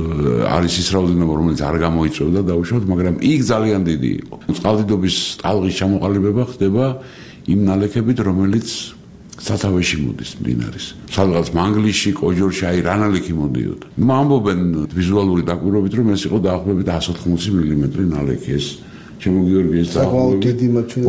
S5: არის ის რაოდენობა, რომელიც არ გამოიწვევდა დაუშვათ, მაგრამ იქ ძალიან დიდი იყო. წყალდიდობის ტალღის ჩამოყალიბება ხდება იმ ნალექებით, რომელიც სათავეში მოდის მდინარის. სადღაც მანგლისში, კოჯორში, აი რანალექი მოდიოდა. ამბობენ ვიზუალური დაკვირვებით, რომ ეს იყო დაახლოებით 180 მმ ნალექი ეს ჩემო გიორგის დაახლოებით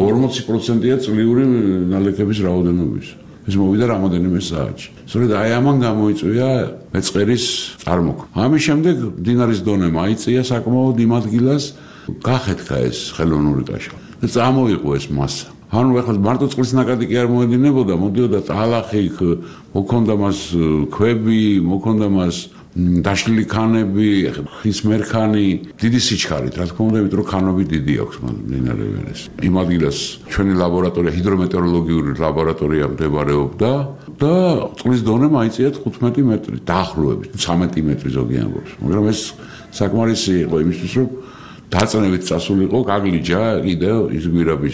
S5: 40%-ია წლიური ნალექების რაოდენობის. ეს მოვიდა რამოდენიმე საათში. სწორედ აი ამან გამოიწვია მეწყერის წარმოქმნა. ამის შემდეგ მდინარის დონე მაიწია საკმაოდ იმ ადგილას, გახეთქა ეს ხელოვნური ტაშა. და წამოიყო ეს მასა. ანუ ეხლა მარტო წყლის ნაკადი კი არ მოედინებოდა, მოდიოდა ტალახი, მოქონდა მას ქვები, მოქონდა მას დაშლილი ქანები, ხის მერქანი, დიდი სიჩქარით, რა თქმა უნდა, იმიტომ რომ ქანები დიდი აქვს მდინარე ვერეს. იმ ადგილას ჩვენი ლაბორატორია, ჰიდრომეტეოროლოგიური ლაბორატორია მდებარეობდა და წყლის დონე მაიწია 15 მეტრი, დაახლოებით 13 მეტრი ზოგი ამბობს. მაგრამ ეს საკმარისი იყო იმისთვის, რომ დაწნევით წასულიყო, გაგლიჯა კიდევ ის გვირაბის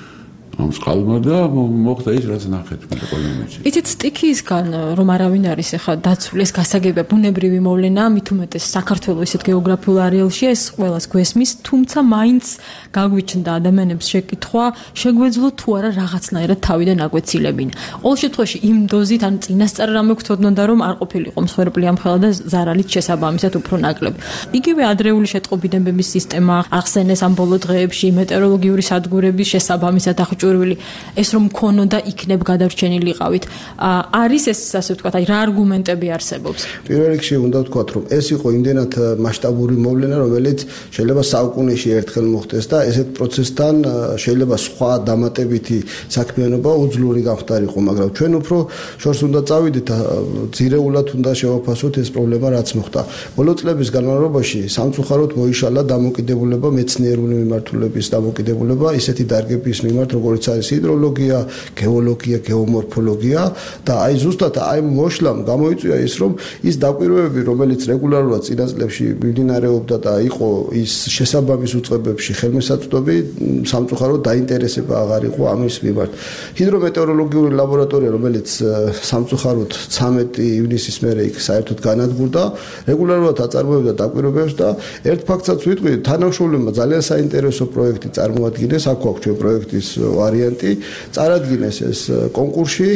S5: ამ წყალმა და მოხდა ის რაც ნახეთ მე ყველამეც.
S4: იცით სტიქიისგან რომ არავინ არის ახლა დაცული ეს გასაგებია ბუნებრივი მოვლენა, მით უმეტეს საქართველოს ისეთ გეოგრაფიულ არეალში ეს ყველას გვესმის, თუმცა მაინც გაგვიჩნდა ადამიანებს შეკითხვა, შეგვეძლო თუ არა რაღაცნაირად თავიდან აგვეცილებინა. ყოველ შემთხვევაში იმ დოზით ან წინასწარ რამე გვცოდნოდა რომ არ ყოფილიყო მსხვერპლი ამხელა და ზარალით შესაბამისად უფრო ნაკლები. იგივე ადრეული შეტყობინებების სისტემა ახსენეს ამ ბოლო დღეებში მეტეოროლოგიური სადგურების შესაბამისად ეს რომ მქონოდა იქნებ გადარჩენილიყავით. არის ეს ასე ვთქვათ, აი რა არგუმენტები არსებობს?
S7: პირველ რიგში უნდა ვთქვათ, რომ ეს იყო იმდენად მასშტაბური მოვლენა, რომელიც შეიძლება საუკუნეში ერთხელ მოხდეს და ესეთ პროცესთან შეიძლება სხვა დამატებითი საქმიანობა უძლური გამხდარიყო, მაგრამ ჩვენ უფრო შორს უნდა წავიდეთ, ძირეულად უნდა შევაფასოთ ეს პრობლემა რაც მოხდა. ბოლო წლების განმავლობაში სამწუხაროდ მოიშალა დამოკიდებულება მეცნიერული მიმართულების დამოკიდებულება ისეთი დარგების მიმართ, როგორც არის ჰიდროლოგია, გეოლოგია, გეომორფოლოგია და აი ზუსტად აი მოშლამ გამოიწვია ის, რომ ის დაკვირვებები, რომელიც რეგულარულად წინა წლებში მიმდინარეობდა და იყო ის შესაბამის უწყებებში ხელმისაწვდომი, სამწუხაროდ დაინტერესება აღარ იყო ამის მიმართ. ჰიდრომეტეოროლოგიური ლაბორატორია, რომელიც სამწუხაროდ 13 ივნისის მერე იქ საერთოდ განადგურდა, რეგულარულად აწარმოებდა დაკვირვებებს და ერთ ფაქტსაც ვიტყვი, თანამშრომლებმა ძალიან საინტერესო პროექტი წარმოადგინეს, აქ გვაქვს ჩვენ პროექტის ვარიანტი, წარადგინეს ეს კონკურსში,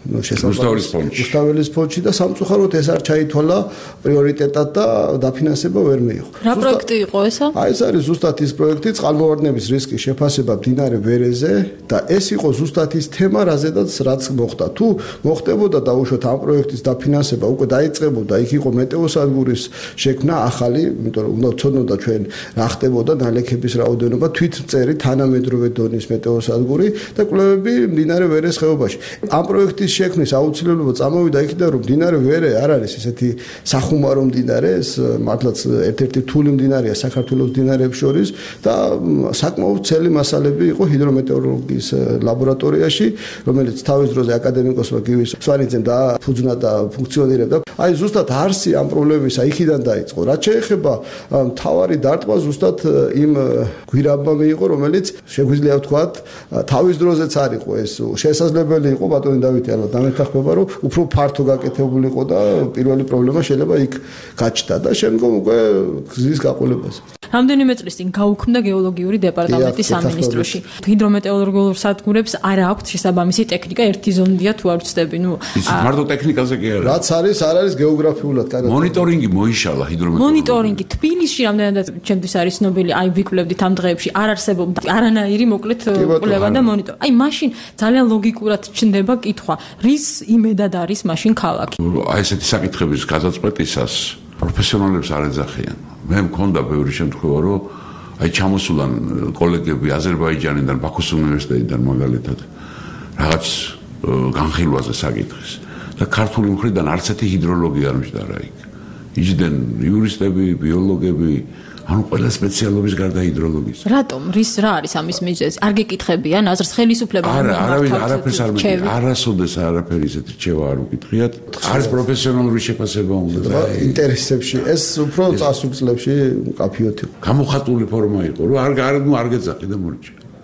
S7: რუსთაველის ფონდში და სამწუხაროდ ეს არ ჩაითვალა პრიორიტეტად და დაფინანსება ვერ მიიღო.
S4: რა პროექტი იყო ესა?
S7: აი ეს არის ზუსტად ის პროექტი, წყალმოვარდნების რისკის შეფასება მდინარე ვერეზე და ეს იყო ზუსტად ის თემა, რაც მოხდა. თუ მოხდებოდა დაუშვათ ამ პროექტის დაფინანსება, უკვე დაიწყებოდა, იქ იყო მეტეოსადგურის შექმნა ახალი, იმიტომ რომ უნდა ვცოდნოდა ჩვენ რა ხდებოდა ნალექების რაოდენობა, თვით წერი თანამედროვე დონის მეტეოსადგური და კვლევები მდინარე ვერეს ხეობაში. ამ პროექტის შექმნის აუცილებლობა წამოვიდა იქიდან, რომ მდინარე ვერე არ არის ესეთი სახუმარო მდინარე, ეს მართლაც ერთ-ერთი რთული მდინარეა საქართველოს მდინარეებს შორის და საკმაოდ ცელი მასალები იყო ჰიდრომეტეოროლოგიის ლაბორატორიაში, რომელიც თავის დროზე აკადემიკოსმა გივის სვანიძემ დააფუძნა და ფუნქციონირებდა. აი ზუსტად არსი ამ პრობლემისა იქიდან დაიწყო. რაც შეეხება მთავარი დარტყმა ზუსტად იმ გვირაბმა მიიღო, რომელიც შეგვიძლია ვთქვათ, თავის დროზეც არ იყო ეს შესაძლებელი იყო ბატონი დავითი დამეთანხმება, რომ უფრო ფართო გაკეთებულიყო და პირველი პრობლემა შეიძლება იქ გაჩნდა და შემდგომ უკვე გზის გაყოლებას.
S4: რამდენიმე წლის წინ გაუქმდა გეოლოგიური დეპარტამენტი სამინისტროში. ჰიდრომეტეოროლოგიურ სადგურებს არ აქვთ შესაბამისი ტექნიკა, ერთი ზონდია თუ არ ვცდები,
S5: მარტო ტექნიკაზე კი არა.
S7: რაც არის, არ არის გეოგრაფიულად კარგად.
S5: მონიტორინგი მოიშალა ჰიდრომეტეოროლოგიურად.
S4: მონიტორინგი თბილისში რამდენადაც ჩემთვის არის ცნობილი, აი ვიკვლევდით ამ დღეებში, არ არსებობდა არანაირი მოკლედ კვლევა და მონიტორინგი. აი მაშინ ძალიან ლოგიკურად ჩნდება კითხვა, რის იმედად არის მაშინ ქალაქი.
S5: აი ესეთი საკითხების გადაწყვეტისას პროფესიონალებს არ ეძახიან. მე მქონდა ბევრი შემთხვევა, რომ აი ჩამოსულან კოლეგები აზერბაიჯანიდან, ბაქოს უნივერსიტეტიდან მაგალითად რაღაც განხილვაზე საკითხის და ქართული მხრიდან არც ერთი ჰიდროლოგი არ მჯდარა იქ. იჯდნენ იურისტები, ბიოლოგები, ანუ ყველა სპეციალობის გარდა ჰიდროლოგის.
S4: რატომ? რა არის ამის მიზეზი? არ გეკითხებიან აზრს ხელისუფლება?
S5: არავინ არაფერს არ მეკითხება. არასოდეს არაფერი ისეთი რჩევა არ უკითხიათ. არის პროფესიონალური შეფასება უნდა და
S7: ინტერესებში ეს უფრო წასულ წლებში მკაფიოდ იყო.
S5: გამოხატული ფორმა იყო, რომ არ გეძახი და მორჩა.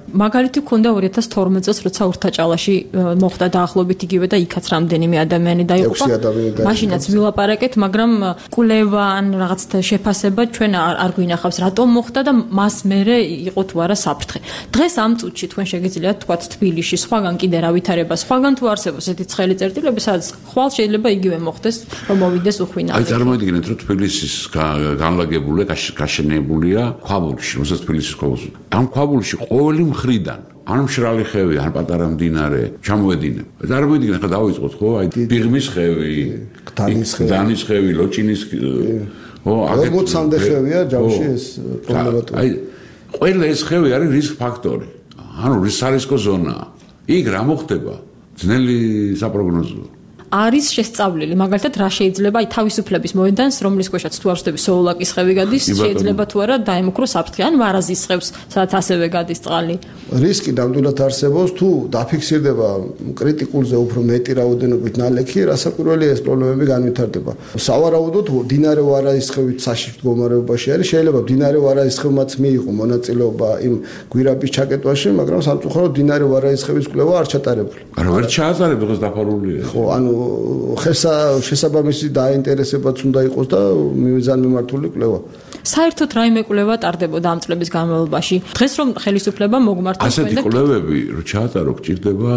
S4: მაგალითი ქონდა 2012 წელს, როცა ურთაჭალაში მოხდა დაახლოებით იგივე და იქაც რამდენიმე ადამიანი დაიღუპა. მაშინაც ვილაპარაკეთ, მაგრამ კვლევა ან რაღაცა შეფასება ჩვენ არ გვინახავს, რატომ მოხდა და მას მერე იყო თუ არა საფრთხე. დღეს ამ წუთში თქვენ შეგიძლიათ თქვათ თბილისში, სხვაგან კიდე რა ვითარება, სხვაგან თუ არსებობს ესეთი ცხელი წერტილები, სადაც ხვალ შეიძლება იგივე მოხდეს, რომ მოვიდეს უხვინავი.
S5: აი წარმოიდგინეთ, რომ თბილისის განლაგებული, გაშენებულია ქვაბულში, რომელსაც თბილისის ქვაბულში. ამ ქვაბულში ყოველი მხრიდან ან მშრალი ხევი, ან პატარა მდინარე ჩამოედინება. წარმოიდგინეთ, ხა დავიწყოთ, ხო? აი ბიღმის ხევი, დანის ხევი, ლოჭინის ხო,
S7: აქეთ 40-მდე ხევია ჯამში ეს პრობლემატური.
S5: აი ყველა ეს ხევი არის რისკ ფაქტორი. ანუ რისკო ზონაა. იქ რა მოხდება? ძნელი საპროგნოზოა.
S4: არის შესწავლილი, მაგალითად რა შეიძლება აი თავისუფლების მოედანს, რომლის ქვეშაც თუ არ ვსდები სოულაკის ხევი გადის, შეიძლება თუ არა დაემუქროს საფრთხე, ან ვარაზის ხევს, სადაც ასევე გადის წყალი.
S7: რისკი ნამდვილად არსებობს, თუ დაფიქსირდება კრიტიკულზე უფრო მეტი რაოდენობით ნალექი, რასაკვირველია ეს პრობლემები განვითარდება. სავარაუდოდ მდინარე ვარაის ხევით საშიშ მდგომარეობაში არის, შეიძლება მდინარე ვარაის ხევმაც მიიღო მონაწილეობა იმ გვირაბის ჩაკეტვაში, მაგრამ სამწუხაროდ მდინარე ვარაის ხევის კვლევა არ ჩატარებული.
S5: არა, ვერ ჩაატარებ, დღეს დაფარულია.
S7: ხო, ანუ შესაბამისი დაინტერესებაც უნდა იყოს და მიზანმიმართული კვლევა.
S4: საერთოდ რაიმე კვლევა ტარდებოდა ამ წლების განმავლობაში. დღეს რომ ხელისუფლება მოგმართავს
S5: ასეთი კვლევები რო ჩაატარო გჭირდება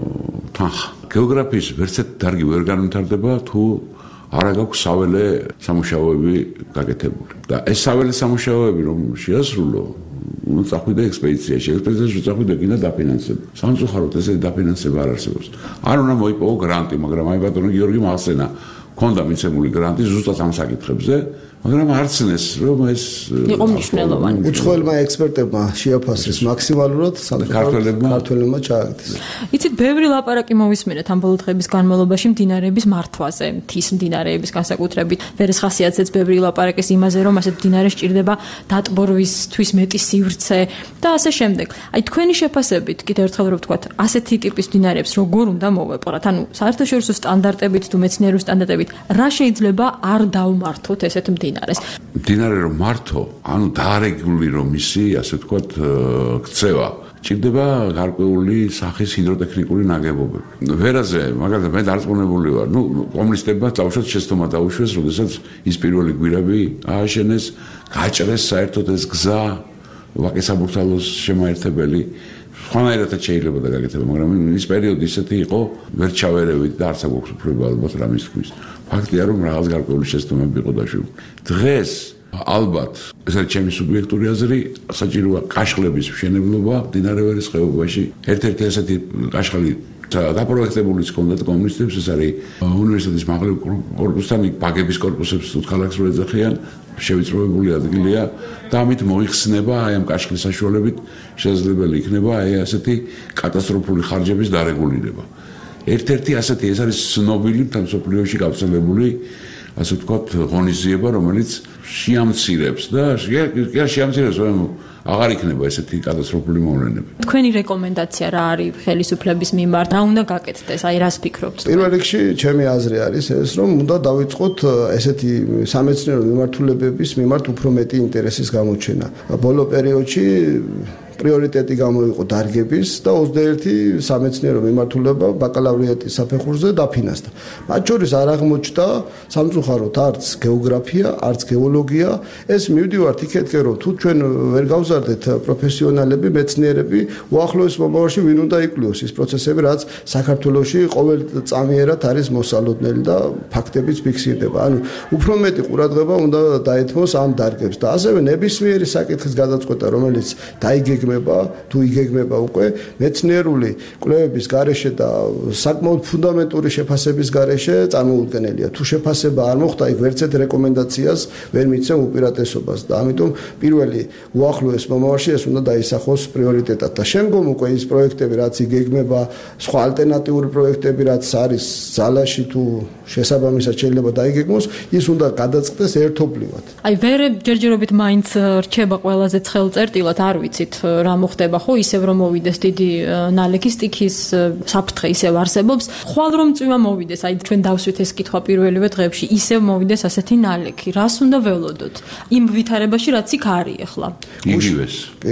S5: თანხა. გეოგრაფიის ვერცეთ დარგი ვერ განვითარდება თუ არა გაქვს საველე სამუშაოები გაკეთებული. და ეს საველე სამუშაოები რომ შეასრულო, უნდა წახვიდე ექსპედიციაში, ექსპედიციაში წახვიდე კიდე დაფინანსება. სამწუხაროდ ესეთი დაფინანსება არ არსებობს. არ უნდა მოიპოვო გრანტი, მაგრამ აი ბატონო გიორგი მახსენა, ქონდა მიცემული გრანტი ზუსტად ამ საკითხებზე, მაგრამ არცნეს რომ ეს
S4: იყო მნიშვნელოვანი.
S7: უცხოელმა ექსპერტებმა შეაფასეს მაქსიმალურად, ქართველებმა ჩააგდეს.
S4: იცით, ბევრი ლაპარაკი მოვისმინეთ ამ ბოლო დღეების განმავლობაში მდინარეების მართვაზე, მთის მდინარეების განსაკუთრებით. ვერეს ხასიათზეც ბევრი ლაპარაკის იმაზე, რომ ასეთ მდინარეს ჭირდება დატბორვისთვის მეტი სივრცე და ასე შემდეგ. აი თქვენი შეფასებით, კიდევ ერთხელ რომ ვთქვათ, ასეთი ტიპის მდინარეებს როგორ უნდა მოვეპყრათ? ანუ საერთაშორისო სტანდარტებით თუ მეცნიერული სტანდარტებით, რა შეიძლება არ დავმართოთ ესეთ
S5: მდინარე რომ მართო, ანუ დაარეგულირო მისი, ასე ვთქვათ, ქცევა. ჭირდება გარკვეული სახის ჰიდროტექნიკური ნაგებობები. ვერაზე, მაგალითად, მე დარწმუნებული ვარ, კომუნისტებმა წავშოთ შეცდომა დაუშვეს, როდესაც ის პირველი გვირაბი ააშენეს, გაჭრეს საერთოდ ეს გზა ვაკე-საბურთალოს შემაერთებელი. სხვანაირადაც შეიძლება და გაკეთება, მაგრამ ის პერიოდი ისეთი იყო, ვერ ჩავერევით და არც აქვს უფლება ალბათ რამის თქვის. ფაქტია, რომ რაღაც გარკვეული შეცდომები იყო დაშვებული. დღეს ალბათ, ეს არის ჩემი სუბიექტური აზრი, საჭიროა კაშხლების მშენებლობა მდინარე ვერის ხეობაში. ერთ-ერთი ასეთი კაშხალი დაპროექტებული ჰქონდათ კომუნისტებს, ეს არის უნივერსიტეტის მაღლებ კორპუსთან, ბაგების კორპუსებს უცხალაკს რო ეძახიან, შევიწროებული ადგილია და ამით მოიხსნება აი ამ კაშხლის საშუალებით შესაძლებელი იქნება აი ასეთი კატასტროფული ხარჯების დარეგულირება. ერთ-ერთი ასეთი ეს არის ცნობილი მსოფლიოში გავრცელებული ასე ვთქვათ ღონისძიება, რომელიც შეამცირებს და შეამცირებს, რომ აღარ იქნება ესეთი კატასტროფული მოვლენები.
S4: თქვენი რეკომენდაცია რა არის ხელისუფლების მიმართ? რა უნდა გაკეთდეს? აი რას ფიქრობთ?
S7: პირველ რიგში ჩემი აზრი არის ეს, რომ უნდა დავიწყოთ ესეთი სამეცნიერო მიმართულებების მიმართ უფრო მეტი ინტერესის გამოჩენა. ბოლო პერიოდში პრიორიტეტი გამოიყო დარგების და 21 სამეცნიერო მიმართულება ბაკალავრიატის საფეხურზე დაფინანსდა. მათ შორის არ აღმოჩნდა სამწუხაროდ არც გეოგრაფია, არც გეოლოგია. ეს მივდივართ იქეთკენ, რომ თუ ჩვენ ვერ გავზარდეთ პროფესიონალები, მეცნიერები, უახლოეს მომავალში ვინ უნდა იკვლიოს ის პროცესები, რაც საქართველოში ყოველწამიერად არის მოსალოდნელი და ფაქტებიც ფიქსირდება. ანუ უფრო მეტი ყურადღება უნდა დაეთმოს ამ დარგებს და ასევე ნებისმიერი საკითხის გადაწყვეტა, რომელიც დაიგეგმება თუ იგეგმება უკვე მეცნიერული კვლევების გარეშე და საკმაოდ ფუნდამენტური შეფასების გარეშე წარმოუდგენელია. თუ შეფასება არ მოხდა, იქ ვერცეთ რეკომენდაციას ვერ მიცემ უპირატესობას და ამიტომ პირველი უახლოეს მომავალში ეს უნდა დაისახოს პრიორიტეტად და შემდგომ უკვე ის პროექტები, რაც იგეგმება, სხვა ალტერნატიული პროექტები, რაც არის ძალაში თუ შესაბამისად შეიძლება დაიგეგმოს, ის უნდა გადაწყდეს ერთობლივად.
S4: აი ვერ ჯერჯერობით მაინც რჩება ყველაზე ცხელ წერტილად, არ ვიცით რა მოხდება, ხო ისევ რომ მოვიდეს დიდი ნალექი სტიქის საფრთხე ისევ არსებობს. ხვალ რომ წვიმა მოვიდეს, აი ჩვენ დავსვით ეს კითხვა პირველივე დღეებში, ისევ მოვიდეს ასეთი ნალექი. რას უნდა ველოდოთ იმ ვითარებაში, რაც იქ არის ახლა?
S5: იგივეს.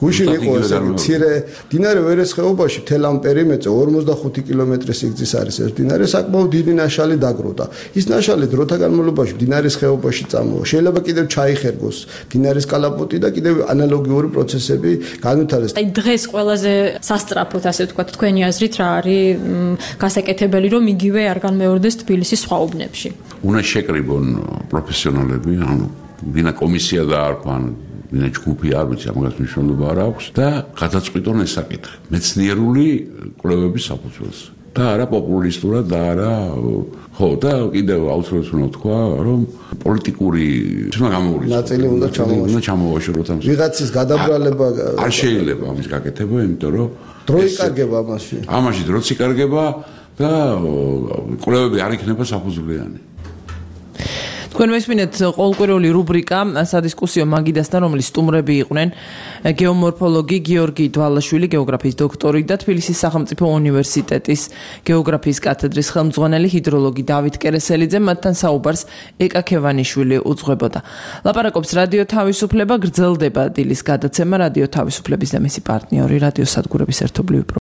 S7: გუშინ იყო ესე მცირე დინარე ვერეს ხეობაში მთელ ამ პერიმეტრზე 45 კილომეტრის სიგრძის არის ეს დინარე საკმაოდ დიდი ნაშალი დაგროვდა ის ნაშალი დროთა განმავლობაში დინარის ხეობაში წამოვა შეიძლება კიდევ ჩაიხერგოს დინარის კალაპოტი და კიდევ ანალოგიური პროცესები განვითარდეს
S4: აი დღეს ყველაზე სასწრაფოდ ასე ვთქვათ თქვენი აზრით რა არის გასაკეთებელი რომ იგივე არ განმეორდეს თბილისის სხვა უბნებში
S5: უნდა შეკრიბონ პროფესიონალები ანუ ვინა კომისია დაარქვან ვინა ჯგუფი არ ვიცი ამას მნიშვნელობა არ აქვს და გადაწყვიტონ ეს საკითხი მეცნიერული კვლევების საფუძველზე და არა პოპულისტურად და არა ხო და კიდევ აუცილებლად უნდა თქვა რომ პოლიტიკური თქმა გამოუწვევს
S7: ნაწილი უნდა
S5: ჩამოვაშოროთ ამ
S7: ვიღაცის გადაბრალება
S5: არ შეიძლება ამის გაკეთება იმიტომ რომ
S7: დრო იკარგება ამაში
S5: დროც იკარგება და კვლევები არ იქნება საფუძვლიანი
S2: თქვენ მესმინეთ ყოველკვირეული რუბრიკა სადისკუსიო მაგიდასთან რომლის სტუმრები იყვნენ გეომორფოლოგი გიორგი დვალაშვილი გეოგრაფიის დოქტორი და თბილისის სახელმწიფო უნივერსიტეტის გეოგრაფიის კათედრის ხელმძღვანელი ჰიდროლოგი დავით კერესელიძე მათთან საუბარს ეკა ქევანიშვილი უძღვებოდა ლაპარაკობს რადიო თავისუფლება გრძელდება დილის გადაცემა რადიო თავისუფლების და მისი პარტნიორი რადიო სადგურების ერთობლივი